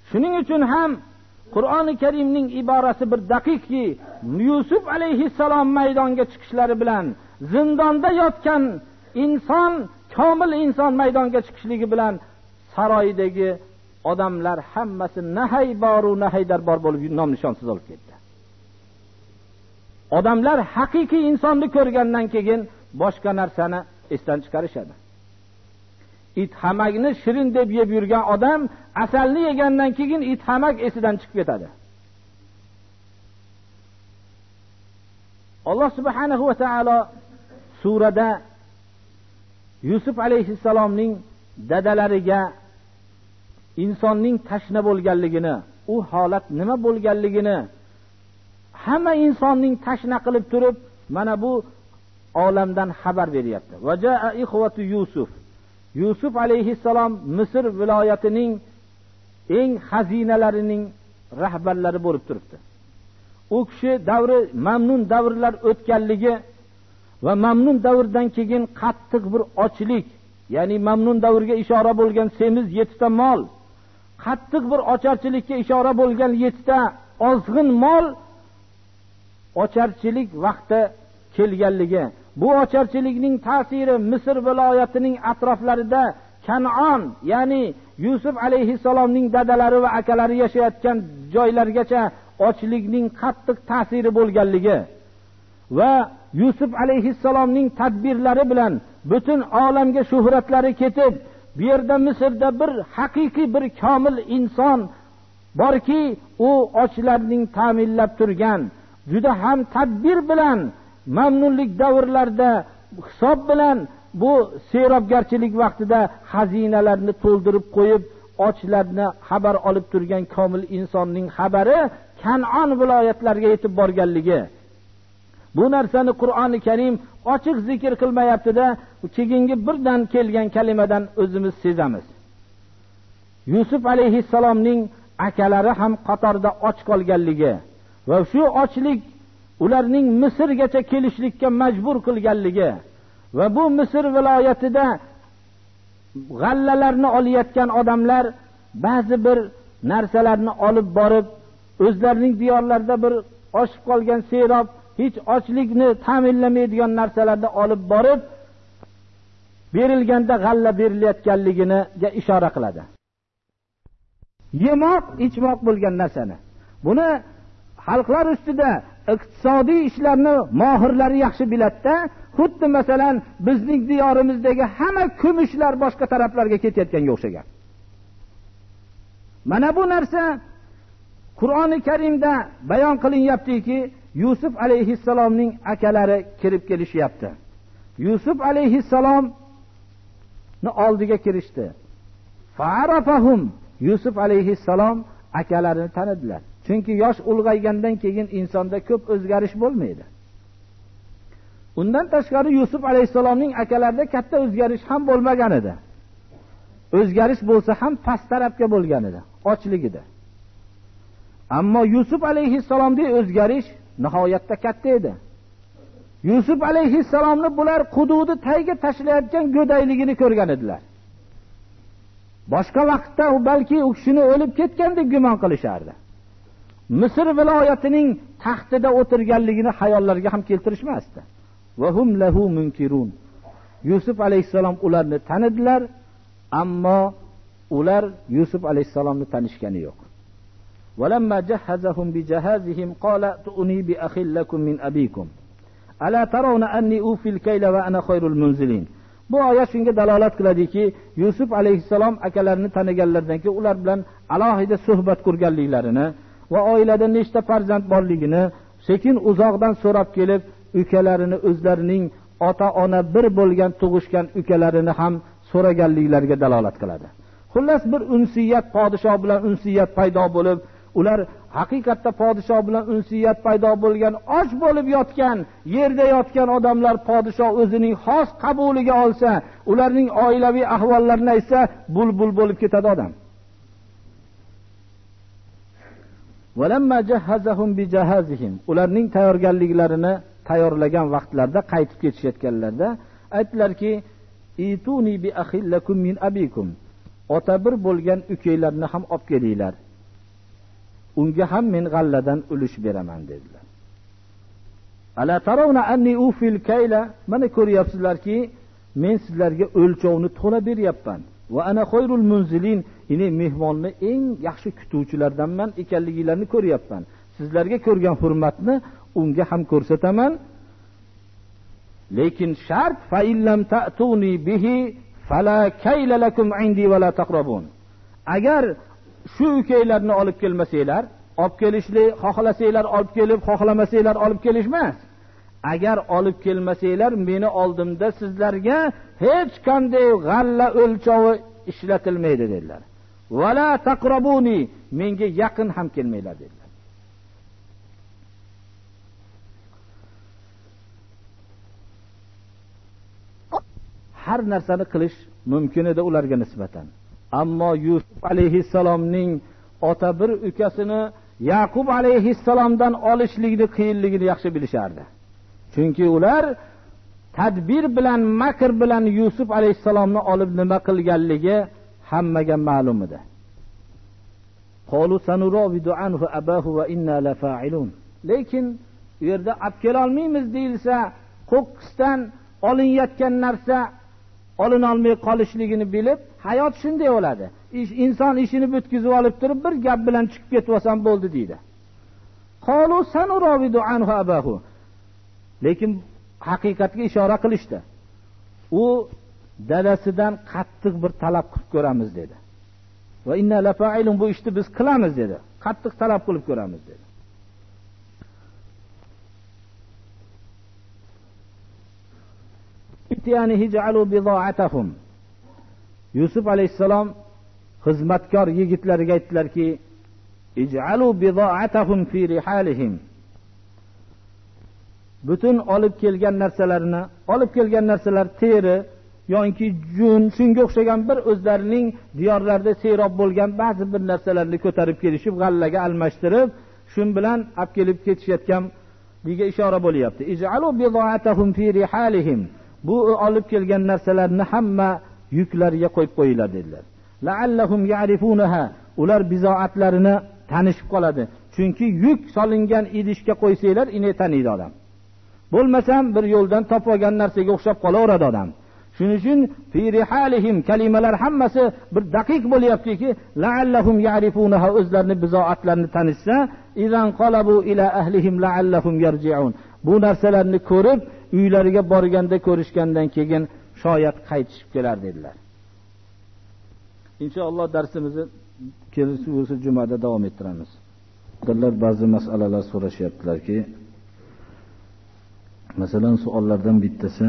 S2: Shuning uchun ham Qur'oni Karimning iborasi bir daqiqki, Yusuf alayhissalom maydonga chiqishlari bilan zindonda yotgan inson, komil inson maydonga chiqishligi bilan saroydagi odamlar hammasi nahay boru nahaydar bor bo'lib nom nishonsiz olib ketdi. Odamlar haqiqiy insonni ko'rgandan keyin boshqa narsani esdan chiqarishadi. It hamakni shirin deb yeb yurgan odam asalni yegandan keyin it hamak esidan chiqib ketadi. Alloh subhanahu va taolo surada Yusuf alayhissalomning dadalariga insonning tashna bo'lganligini, u holat nima bo'lganligini, hamma insonning tashna qilib turib, mana bu olamdan xabar beryapti. Vajaa ikhwatu Yusuf. Yusuf alayhissalom Misr viloyatining eng xazinalarining rahbarlari bo'lib turibdi. U kishi davri mamnun davrlar o'tganligi va mamnun davrdan keyin qattiq bir ochlik, ya'ni mamnun davrga ishora bo'lgan semiz yettita mol, qattiq bir ocharchilikka ishora bo'lgan yettita ozg'in mol ocharchilik vaqti kelganligi. Bu ocharchilikning ta'siri Misr viloyatining atroflarida Kan'on, ya'ni Yusuf alayhissalomning dadalari va akalari yashayotgan joylargacha ochlikning qattiq ta'siri bo'lganligi va Yusuf alayhissalomning tadbirlari bilan butun olamga shuhratlari ketib, bu yerda Misrda bir haqiqiy bir komil inson borki, u ochlarning ta'minlab turgan, juda ham tadbir bilan mamnunlik davrlarda hisob bilan bu serobgarchilik vaqtida xazinalarni to'ldirib qo'yib, ochlarni xabar olib turgan komil insonning xabari Kan'on viloyatlariga yetib borganligi. Bu narsani Qur'oni Karim ochiq zikr qilmayapti-da, keyingi birdan kelgan kalimadan o'zimiz sezamiz. Yusuf alayhissalomning akalari ham qatorda och qolganligi va shu ochlik ularning Misrgacha kelishlikka majbur qilganligi va bu Misr viloyatida g'allalarni olayotgan odamlar ba'zi bir narsalarni olib borib, o'zlarining diyorlarida bir oshib qolgan serob, hech ochlikni ta'minlamaydigan narsalarni olib borib berilganda g'alla berilayotganligiga ishora qiladi. Yemoq, ichmoq bo'lgan narsani. Buni xalqlar ustida iqtisodiy ishlarni mohirlari yaxshi biladi-da, xuddi masalan bizning diyorimizdagi hamma kumushlar boshqa taraflarga ketayotganga o'xshagan. Mana bu narsa Qur'oni Karimda bayon qilinyaptiki, Yusuf alayhissalomning akalari kirib kelishyapti. Yusuf alayhissalomni oldiga kirishdi. Fa'arafahum. Yusuf alayhissalom akalarini tanidilar. Chunki yosh ulg'aygandan keyin insonda ko'p o'zgarish bo'lmaydi. Undan tashqari Yusuf alayhissalomning akalarida katta o'zgarish ham bo'lmagan edi. O'zgarish bo'lsa ham past tarafga bo'lgan edi, ochligida. Ammo Yusuf alayhissalomning o'zgarish nihoyatda katta edi. Yusuf alayhissalomni bular hududi tagiga tashlayotgan go'dayligini ko'rgan edilar. Boshqa vaqtda u balki u kishini o'lib ketgandek gumon qilishardi. Misr viloyatining taxtida o'tirganligini xayollariga ham keltirishmasdi. Va hum lahu munkirun. Yusuf alayhissalom ularni tanidilar, ammo ular Yusuf alayhissalomni tanishgani yo'q. Walamma jahazahum bi jahazihim qala tu'ni bi akhil lakum min abikum. Ala tarawna anni ufil kayla wa ana khayrul munzilin. Bu oyat shunga dalolat qiladiki, Yusuf alayhissalom akalarini taniganlardan keyin ular bilan alohida suhbat qurganliklarini va oilada nechta farzand borligini sekin uzoqdan so'rab kelib, ukalarini o'zlarining ota-ona bir bo'lgan tug'ishgan ukalarini ham so'raganliklariga dalolat qiladi. Xullas bir unsiyat, podshoh bilan unsiyat paydo bo'lib, ular haqiqatda podshoh bilan unsiyat paydo bo'lgan, och bo'lib yotgan, yerda yotgan odamlar podshoh o'zining xos qabuliga olsa, ularning oilaviy ahvollarini aytsa, bulbul bo'lib ketadi odam. Walamma jahazahum bi jahazihim. Ularning tayyorgarliklarini tayyorlagan vaqtlarda qaytib ketishayotganlarda aytdilarki, ituni bi akhillakum min abikum. Ota bir bo'lgan ukeylarni ham olib kelinglar. unga ham men g'alladan ulush beraman dedilar. Ala tarawna anni ufil kayla, mana ko'ryapsizlarki men sizlarga o'lchovni to'la beryapman. Va ana khayrul munzilin, ini mehmonni eng yaxshi kutuvchilardanman ekanligingizni ko'ryapman. Sizlarga ko'rgan hurmatni unga ham ko'rsataman. Lekin shart fa illam ta'tuni bihi fala kayla lakum indi va la taqrabun. Agar shu ukeylarni olib kelmasanglar, olib kelishli xohlasanglar olib kelib, xohlamasanglar olib kelishmas. Agar olib kelmasanglar, meni oldimda sizlarga hech qanday g'alla o'lchovi ishlatilmaydi dedilar. Va la taqrabuni, menga yaqin ham kelmanglar dedilar. Har narsani qilish mumkin edi ularga nisbatan. Ammo Yusuf alayhissalomning ota bir ukasini Yaqub alayhissalomdan olishlikni qiyinligini yaxshi bilishardi. Chunki ular tadbir bilan, makr bilan Yusuf alayhissalomni olib nima qilganligi hammaga ma'lum edi. Qalu sanurawidu anhu abahu va inna la fa'ilun. Lekin u yerda olib kela olmaymiz deyilsa, qo'qqisdan olinayotgan narsa olin olmay qolishligini bilib, hayot shunday bo'ladi. Ish inson ishini bitkizib olib turib bir gap bilan chiqib ketib olsam bo'ldi deydi. Qalu sanurawidu anhu abahu. Lekin haqiqatga ishora qilishdi. U dadasidan qattiq bir talab qilib ko'ramiz dedi. Va inna la fa'ilun, bu ishni biz qilamiz dedi. Qattiq talab qilib ko'ramiz dedi. Itiyanihi ja'alu bida'atahum. Yusuf alayhissalom xizmatkor yigitlarga aytdilarki, ij'alu bida'atahum fi rihalihim. Butun olib kelgan narsalarini, olib kelgan narsalar teri yoki jun, shunga o'xshagan bir o'zlarining diyorlarida serob bo'lgan ba'zi bir narsalarni ko'tarib kelishib, g'allaga almashtirib, shun bilan olib kelib ketishayotganligiga ishora bo'lyapti. Ij'alu bida'atahum fi rihalihim. Bu olib kelgan narsalarni hamma yuklariga qo'yib qo'yinglar dedilar. La'allahum ya'rifunaha. Ular bizoatlarini tanishib qoladi. Chunki yuk solingan idishga qo'ysanglar, ine taniydi odam. Bo'lmasam bir yo'ldan topib olgan narsaga o'xshab qolaveradi odam. Shuning uchun fi rihalihim kalimalar hammasi bir daqiq bo'lyaptiki, la'allahum ya'rifunaha, o'zlarini bizoatlarini tanishsa, idan qalabu ila ahlihim la'allahum yarji'un. Bu narsalarni ko'rib, uylariga borganda ko'rishgandan keyin shoyat qaytishib kelar dedilar. Inshaalloh darsimizni kelgusi jumada davom ettiramiz. Sizlar ba'zi masalalar so'rashyaptilarki, masalan, savollardan bittasi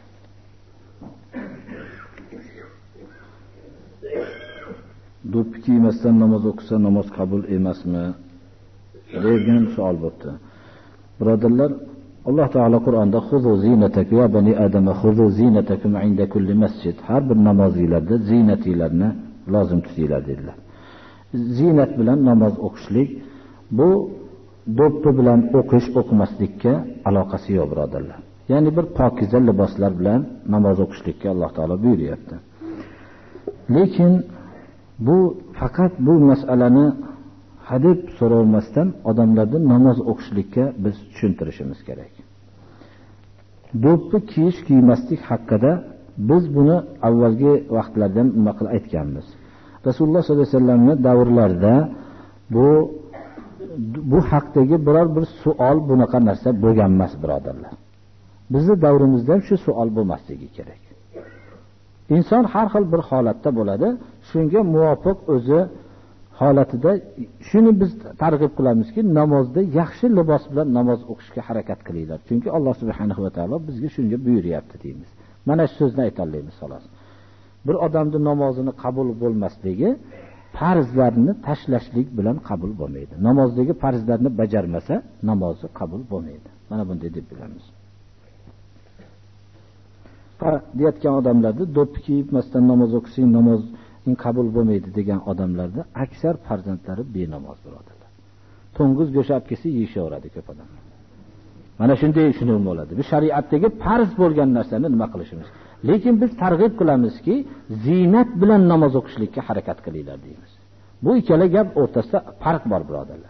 S2: do'ppi kiymasdan namoz o'qisa namoz qabul emasmi degan savol bo'ldi. Birodarlar, Alloh taolo Qur'onda xuzu zinatakum va bani adama xuzu zinatakum inda kulli masjid, har bir namozinglarda zinatinglarni lozim tutinglar dedilar. Zinat bilan namoz o'qishlik bu do'ppi bilan o'qish o'qimaslikka aloqasi yo'q birodarlar. Ya'ni bir pokiza liboslar bilan namoz o'qishlikka Alloh taolo buyuryapti. Lekin bu faqat bu masalani hadeb so'ramasdan odamlarni namoz o'qishlikka biz tushuntirishimiz kerak. Do'ppi kiyish kiymaslik haqida biz buni avvalgi vaqtlarda nima qilib aytganmiz. Rasululloh sollallohu alayhi vasallamning davrlarida bu bu haqdagi biror bir savol bunaqa narsa bo'lgan emas birodarlar. Bizning davrimizda ham shu savol bo'lmasligi kerak. Inson har xil bir holatda bo'ladi, shunga muvofiq o'zi holatida shuni biz targ'ib qilamizki, namozda yaxshi libos bilan namoz o'qishga harakat qilinglar. Chunki Alloh subhanahu va taolo bizga shunga buyuryapti deymiz. Mana shu so'zni ayta olamiz xolos. Bir odamning namozini qabul bo'lmasligi farzlarni tashlashlik bilan qabul bo'lmaydi. Namozdagi farzlarni bajarmasa, namozi qabul bo'lmaydi. Mana bunday deb bilamiz. Deyotgan odamlarda do'ppi kiymasdan namoz o'qisang namozing qabul bo'lmaydi degan odamlarda aksar farzandlari benamoz birodarlar. To'ng'iz go'sht olib kelsa yeyishaveradi ko'p odamlar. Mana shunday shuni bo'ladi. Bu shariatdagi farz bo'lgan narsani nima qilishimiz. Lekin biz targ'ib qilamizki, zinat bilan namoz o'qishlikka harakat qilinglar deymiz. Bu ikkala gap o'rtasida farq bor birodarlar.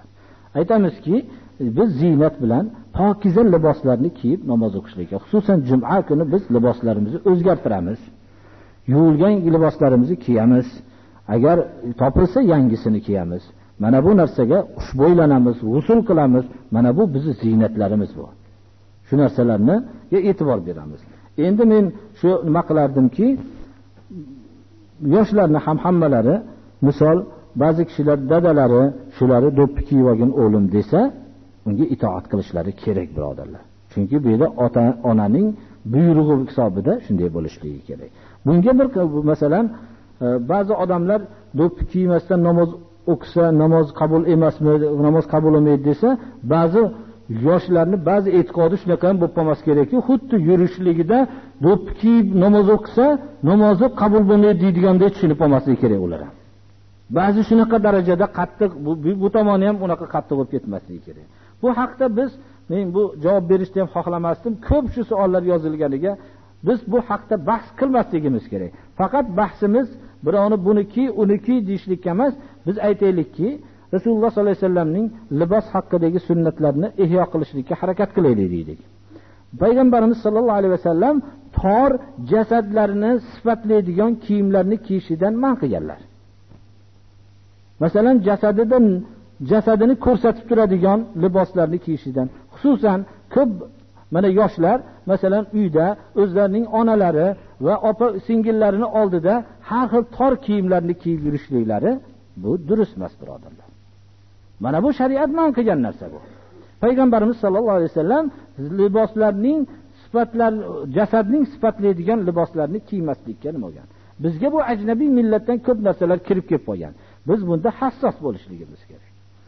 S2: Aytamizki, biz ziynat bilan pokiza liboslarni kiyib namoz o'qishlikka, xususan juma kuni biz liboslarimizni o'zgartiramiz. Yuvilgan liboslarimizni kiyamiz. Agar topilsa yangisini kiyamiz. Mana bu narsaga xushbo'ylanamiz, g'usl qilamiz. Mana bu bizning ziynatlarimiz bu. Shu narsalarga e'tibor beramiz. Endi men shu nima qilardimki, yoshlarni ham hammalari, misol ba'zi kishilar dadalari shulari do'ppi kiyib olgan o'g'lim desa, unga itoat qilishlari kerak, birodarlar. Chunki bu yerda ota onaning buyrug'i hisobida shunday bo'lishligi kerak. Bunga bir masalan ba'zi odamlar do'ppi kiymasdan namoz o'qisa namoz qabul emasmi, namoz qabul bo'lmaydi desa, ba'zi yoshlarni ba'zi e'tiqodi shunaqa ham bo'lib qolmas kerakki, xuddi yurishligida do'ppi kiyib namoz o'qisa namozi qabul bo'lmaydi deydigandek tushunib olmasligi kerak ular ham. Ba'zi shunaqa darajada qattiq, bu, bu tomoni ham unaqa qattiq bo'lib ketmasligi kerak. Bu haqda biz, men bu javob berishni ham xohlamasdim. Ko'p shu savollar yozilganiga biz bu haqda bahs qilmasligimiz kerak. Faqat bahsimiz birovni buniki, uniki deyishlik emas. Biz aytaylikki, Rasululloh sollallohu alayhi vasallamning libos haqidagi sunnatlarni ihyo qilishlikka harakat qilaylik dedik. Payg'ambarimiz sollallohu alayhi vasallam tor jasadlarni sifatlaydigan kiyimlarni kiyishidan man qilganlar. Masalan, jasadidan jasadini ko'rsatib turadigan liboslarni kiyishidan, xususan ko'p mana yoshlar masalan uyda o'zlarining onalari va opa singillarini oldida har xil tor kiyimlarni kiyib yurishliklari bu durust emas, birodarlar. Mana bu shariat man qilgan narsa bu. Payg'ambarimiz sollallohu alayhi vasallam liboslarning sifatlar, jasadning sifatlaydigan liboslarni kiymaslikka nima bo'lgan. Bizga bu ajnabiy millatdan ko'p narsalar kirib kelib qolgan. Biz bunda hassos bo'lishligimiz kerak.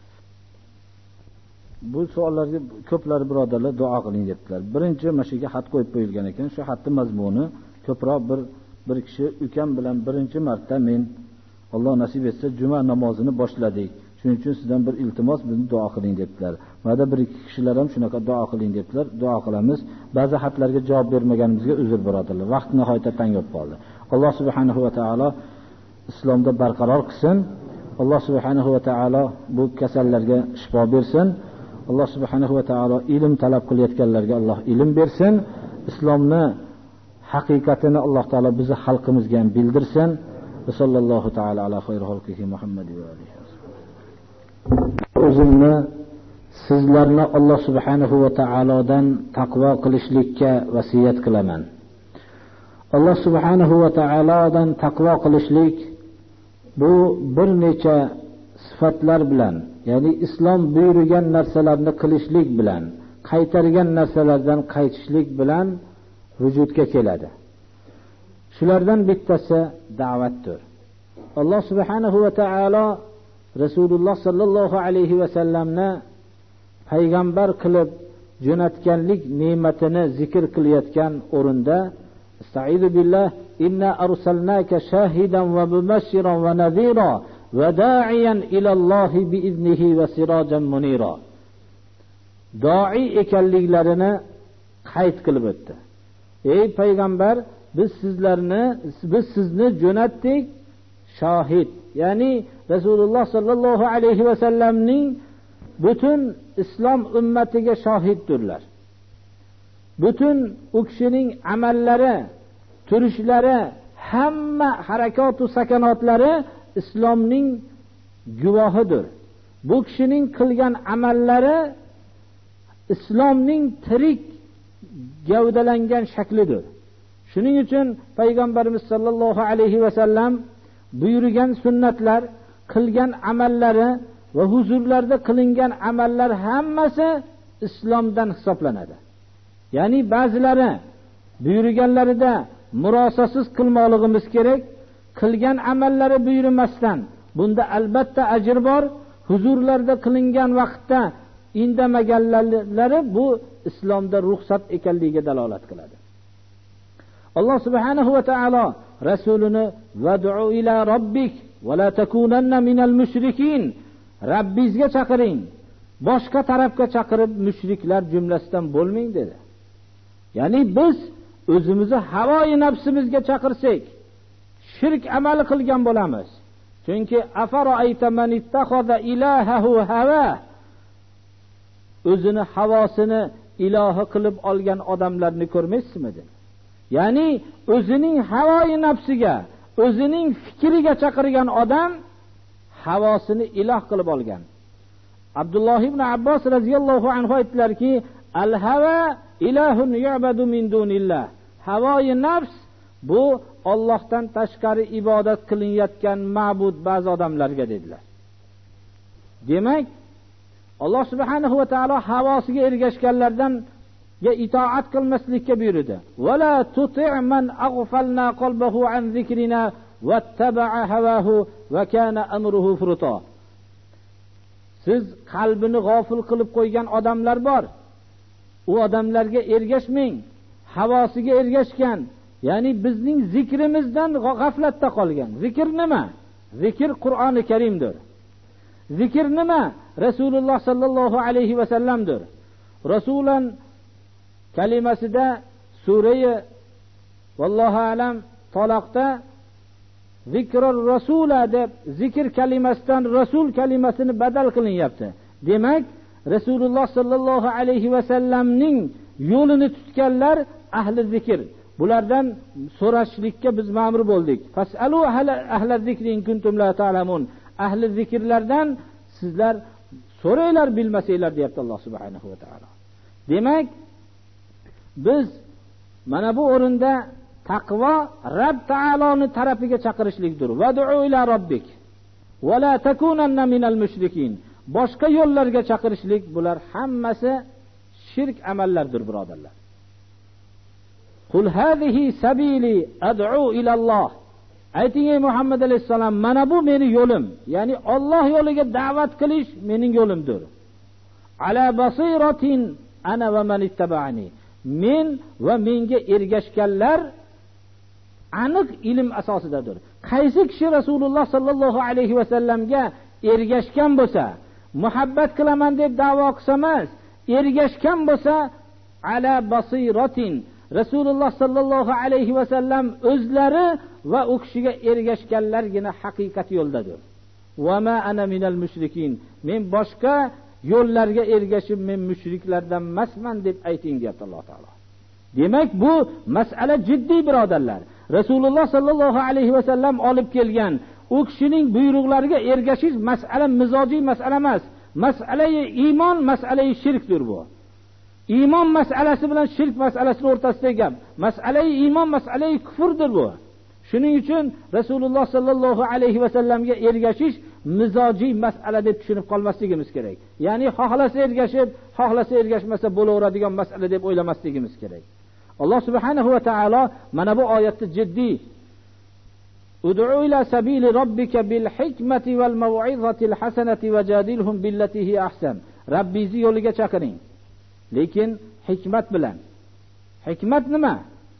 S2: Bu savollarga ko'plari birodarlar duo qiling debdilar. Birinchi mashiga xat qo'yib qo'yilgan ekan. Shu xatning mazmuni ko'proq bir bir kishi ukam bilan birinchi marta men Alloh nasib etsa juma namozini boshladik. Shuning uchun sizdan bir iltimos, bizni duo qiling debdilar. Mana bir ikki kishilar ham shunaqa duo qiling debdilar. Duo qilamiz. Ba'zi xatlarga javob bermaganimizga uzr birodarlar. Vaqt nihoyatda tang bo'lib qoldi. Alloh subhanahu va taolo islomda barqaror qilsin. Alloh subhanahu va taolo bu kasallarga shifo bersin. Alloh subhanahu va taolo ilm talab qilayotganlarga Alloh ilm bersin. Islomni haqiqatini Alloh taolo bizni xalqimizga ham bildirsin. Sallallohu taala ala xayri xalqihi Muhammad va alihi. O'zimni sizlarni Alloh subhanahu va taolodan taqvo qilishlikka vasiyat qilaman. Alloh subhanahu va taolodan taqvo qilishlik bu bir necha sifatlar bilan, ya'ni islom buyurgan narsalarni qilishlik bilan, qaytargan narsalardan qaytishlik bilan vujudga keladi. Shulardan bittasi da'vatdir. Alloh subhanahu va taolo Rasululloh sallallohu alayhi va sallamni payg'ambar qilib jo'natganlik ne'matini zikr qilayotgan o'rinda Estaizu billah inna arsalnaka shahidan va mubashiran va nadhira va da'iyan ila Allohi bi iznihi va sirajan munira. Doi ekanliklarini qayd qilib o'tdi. Ey payg'ambar, biz sizlarni biz sizni jo'natdik shohid, ya'ni Rasululloh sallallohu alayhi va sallamning butun islom ummatiga shohiddirlar. Butun u kishining amallari, turishlari, hamma harakat va sakanotlari islomning guvohidir. Bu kishining qilgan amallari islomning tirik gavdalangan shaklidir. Shuning uchun payg'ambarimiz sollallohu alayhi va sallam buyurgan sunnatlar, qilgan amallari va huzurlarda qilingan amallar hammasi islomdan hisoblanadi. Ya'ni ba'zilari buyurganlarida murosasiz qilmoqligimiz kerak, qilgan amallari buyurmasdan bunda albatta ajr bor. Huzurlarda qilingan vaqtda indamaganlari bu islomda ruxsat ekanligiga dalolat qiladi. Alloh subhanahu va taolo rasulini vad'u ila robbik va la takunanna minal mushrikin, Rabbingizga chaqiring, boshqa tarafga chaqirib mushriklar jumlasidan bo'lmang dedi. Ya'ni biz o'zimizni havoyi nafsimizga chaqirsak shirk amali qilgan bo'lamiz. Chunki afaroayta man ittakhadha ilahahu hawa, o'zini havosini ilohi qilib olgan odamlarni ko'rmaysizmi dedi. Ya'ni o'zining havoyi nafsiga, o'zining fikriga chaqirgan odam havosini iloh qilib olgan. Abdulloh ibn Abbos radhiyallohu anhu aytdilarki, al-hava ilahun yu'badu min dunillah. Havoyi nafs bu Allohdan tashqari ibodat qilinayotgan ma'bud ba'zi odamlarga dedilar. Demak, Alloh subhanahu va taolo havosiga ergashganlardan ya itoat qilmaslikka buyurdi. Va la tuti' man aghfalna qalbahu an zikrina wattaba'a hawahu va kana amruhu furuta. Siz qalbini g'ofil qilib qo'ygan odamlar bor. U odamlarga ergashmang. Havosiga ergashgan, ya'ni bizning zikrimizdan g'aflatda qolgan. Zikr nima? Zikr Qur'oni Karimdir. Zikr nima? Rasululloh sallallohu alayhi va sallamdir. Rasulan kalimasida suraya vallohu alam Taloqda zikrur rasula deb zikr kalimasidan rasul kalimasini badal qilinyapti. Demak, Rasululloh sallallohu alayhi va sallamning yo'lini tutganlar ahli zikr. Bulardan so'rashlikka biz ma'mur bo'ldik. Fasalu ahla zikri in kuntum la ta'lamun. Ahli zikrlardan sizlar so'raylar bilmasanglar deyapti Alloh subhanahu va taolo. Demak, biz mana bu o'rinda taqvo Rabb taoloning tarafiga chaqirishlikdir. Vad'u ila robbik va la takunanna minal mushrikin. Boshqa yo'llarga chaqirishlik, bular hammasi shirk amallardir, birodarlar. Qul hazihi sabili ad'u ila Alloh. Ayting ey Muhammad alayhisalom, mana bu meni yo'lim, ya'ni Alloh yo'liga da'vat qilish mening yo'limdir. Ala basiratin ana va man ittaba'ani. Men va menga ergashganlar aniq ilm asosidadir. Qaysi kishi Rasululloh sallallohu alayhi va sallamga ergashgan bo'lsa, muhabbat qilaman deb da'vo qilsa emas, ergashgan bo'lsa ala basiratin, Rasululloh sallallohu alayhi va sallam o'zlari va u kishiga ergashganlargina haqiqat yo'ldadir. Va ma ana minal mushrikin. Men boshqa yo'llarga ergashib men mushriklardan emasman deb ayting deyapti Alloh taolo. Demak, bu masala jiddiy, birodarlar. Rasululloh sallallohu alayhi va sallam olib kelgan u kishining buyruqlariga ergashish masala mizojiy masala emas. Mas'alai iymon, mas'alai shirkdir bu. Iymon masalasi bilan shirk masalasini o'rtasidagi gap. Mas'alai iymon, mas'alai kufrdir bu. Shuning uchun Rasululloh sallallohu alayhi va sallamga ergashish mizojiy masala deb tushunib qolmasligimiz kerak. Ya'ni xohlasa ergashib, xohlasa ergashmasa bo'laveradigan masala deb o'ylamasligimiz kerak. Alloh subhanahu va taolo mana bu oyatda jiddiy Ud'u ila sabili robbika bil hikmati wal maw'izati al hasanati wajadilhum billati hi ahsan. Rabbingiz yo'liga chaqiring, lekin hikmat bilan. Hikmat nima?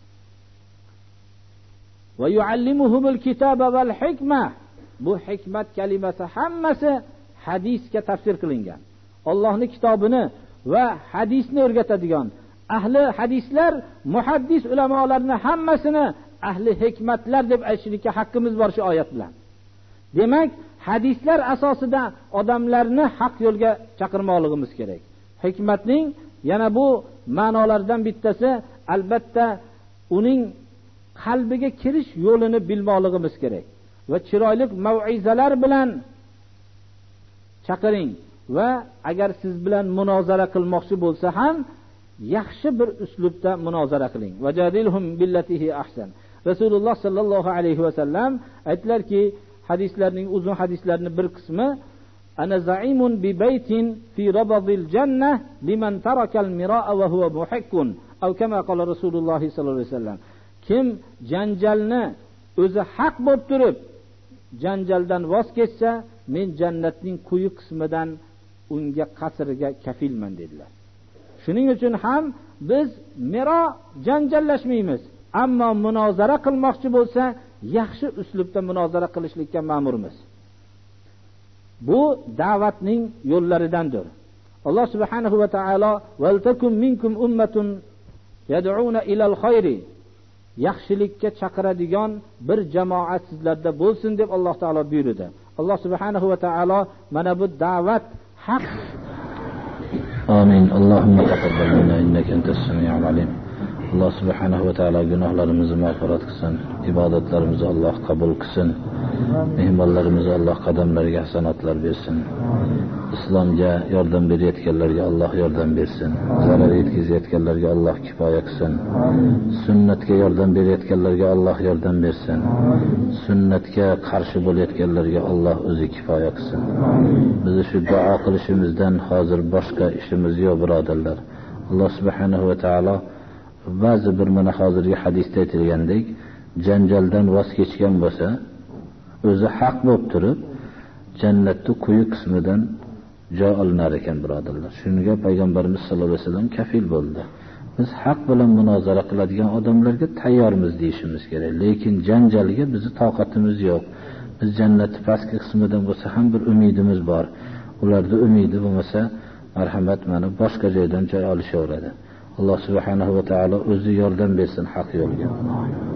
S2: Va yuallimuhumul kitaba wal hikma. Bu hikmat kalimasi hammasi hadisga tafsir qilingan. Allohning kitobini va hadisni o'rgatadigan ahli hadislar, muhaddis ulamolarning hammasini ahli hikmatlar deb aytishlikka haqqimiz bor shu oyat bilan. Demak, hadislar asosida odamlarni haq yo'lga chaqirmoqligimiz kerak. Hikmatning yana bu ma'nolardan bittasi, albatta uning qalbiga kirish yo'lini bilmoqligimiz kerak va chiroyli mav'izalar bilan chaqiring va agar siz bilan munozara qilmoqchi bo'lsa ham yaxshi bir uslubda munozara qiling. Vajadilhum billatihi ahsan. Rasululloh sallallohu alayhi va sallam aytlarki, hadislarning uzun hadislarining bir qismi ana za'imun bi baytin fi rabadil jannah liman taraka al-mira'a wa huwa muhiqqun aw kama qala Rasululloh sallallohu alayhi va sallam. Kim janjalni o'zi haq bo'lib turib janjaldan voz kechsa, men jannatning quyi qismidan unga qasriga kafilman dedilar. Shuning uchun ham biz miro janjallashmaymiz, ammo munozara qilmoqchi bo'lsa yaxshi uslubda munozara qilishlikka ma'murmiz. Bu da'vatning yo'llaridandir. Alloh subhanahu va taolo val takum minkum ummatun yad'una ila al-khayri, yaxshilikka chaqiradigan bir jamoat sizlarda bo'lsin deb Alloh taolo buyurdi. Alloh subhanahu va taolo mana bu da'vat haq
S1: Amin. Allohumma taqabbal minna innaka antas samiul alim. Alloh subhanahu va taolo gunohlarimizni mag'firat qilsin, ibodatlarimizni Alloh qabul qilsin, mehmonlarimizga Alloh qadamlariga hasanatlar bersin. Islomga yordam berayotganlarga Alloh yordam bersin, zarar yetkazayotganlarga Alloh kifoya qilsin, sunnatga yordam berayotganlarga Alloh yordam bersin, sunnatga qarshi bo'layotganlarga Alloh o'zi kifoya qilsin. Biz shu duo qilishimizdan hozir boshqa ishimiz yo'q, birodarlar. Alloh subhanahu va taolo ba'zi bir mana hozirgi hadisda aytilgandek janjaldan voz kechgan bo'lsa, o'zi haq bo'lib turib jannatning quyi qismidan joy olinar ekan, birodarlar. Shunga payg'ambarimiz sollallohu alayhi vasallam kafil bo'ldi. Biz haq bilan munozara qiladigan odamlarga tayyormiz deyishimiz kerak, lekin janjalga bizni toqatimiz yo'q. Biz jannatning pastki qismidan bo'lsa ham bir umidimiz bor. Ularda umidi bo'lmasa, marhamat, mana boshqa joydan joy olishaveradi. Alloh subhanahu va taolo o'zi yordam bersin haq yo'lga.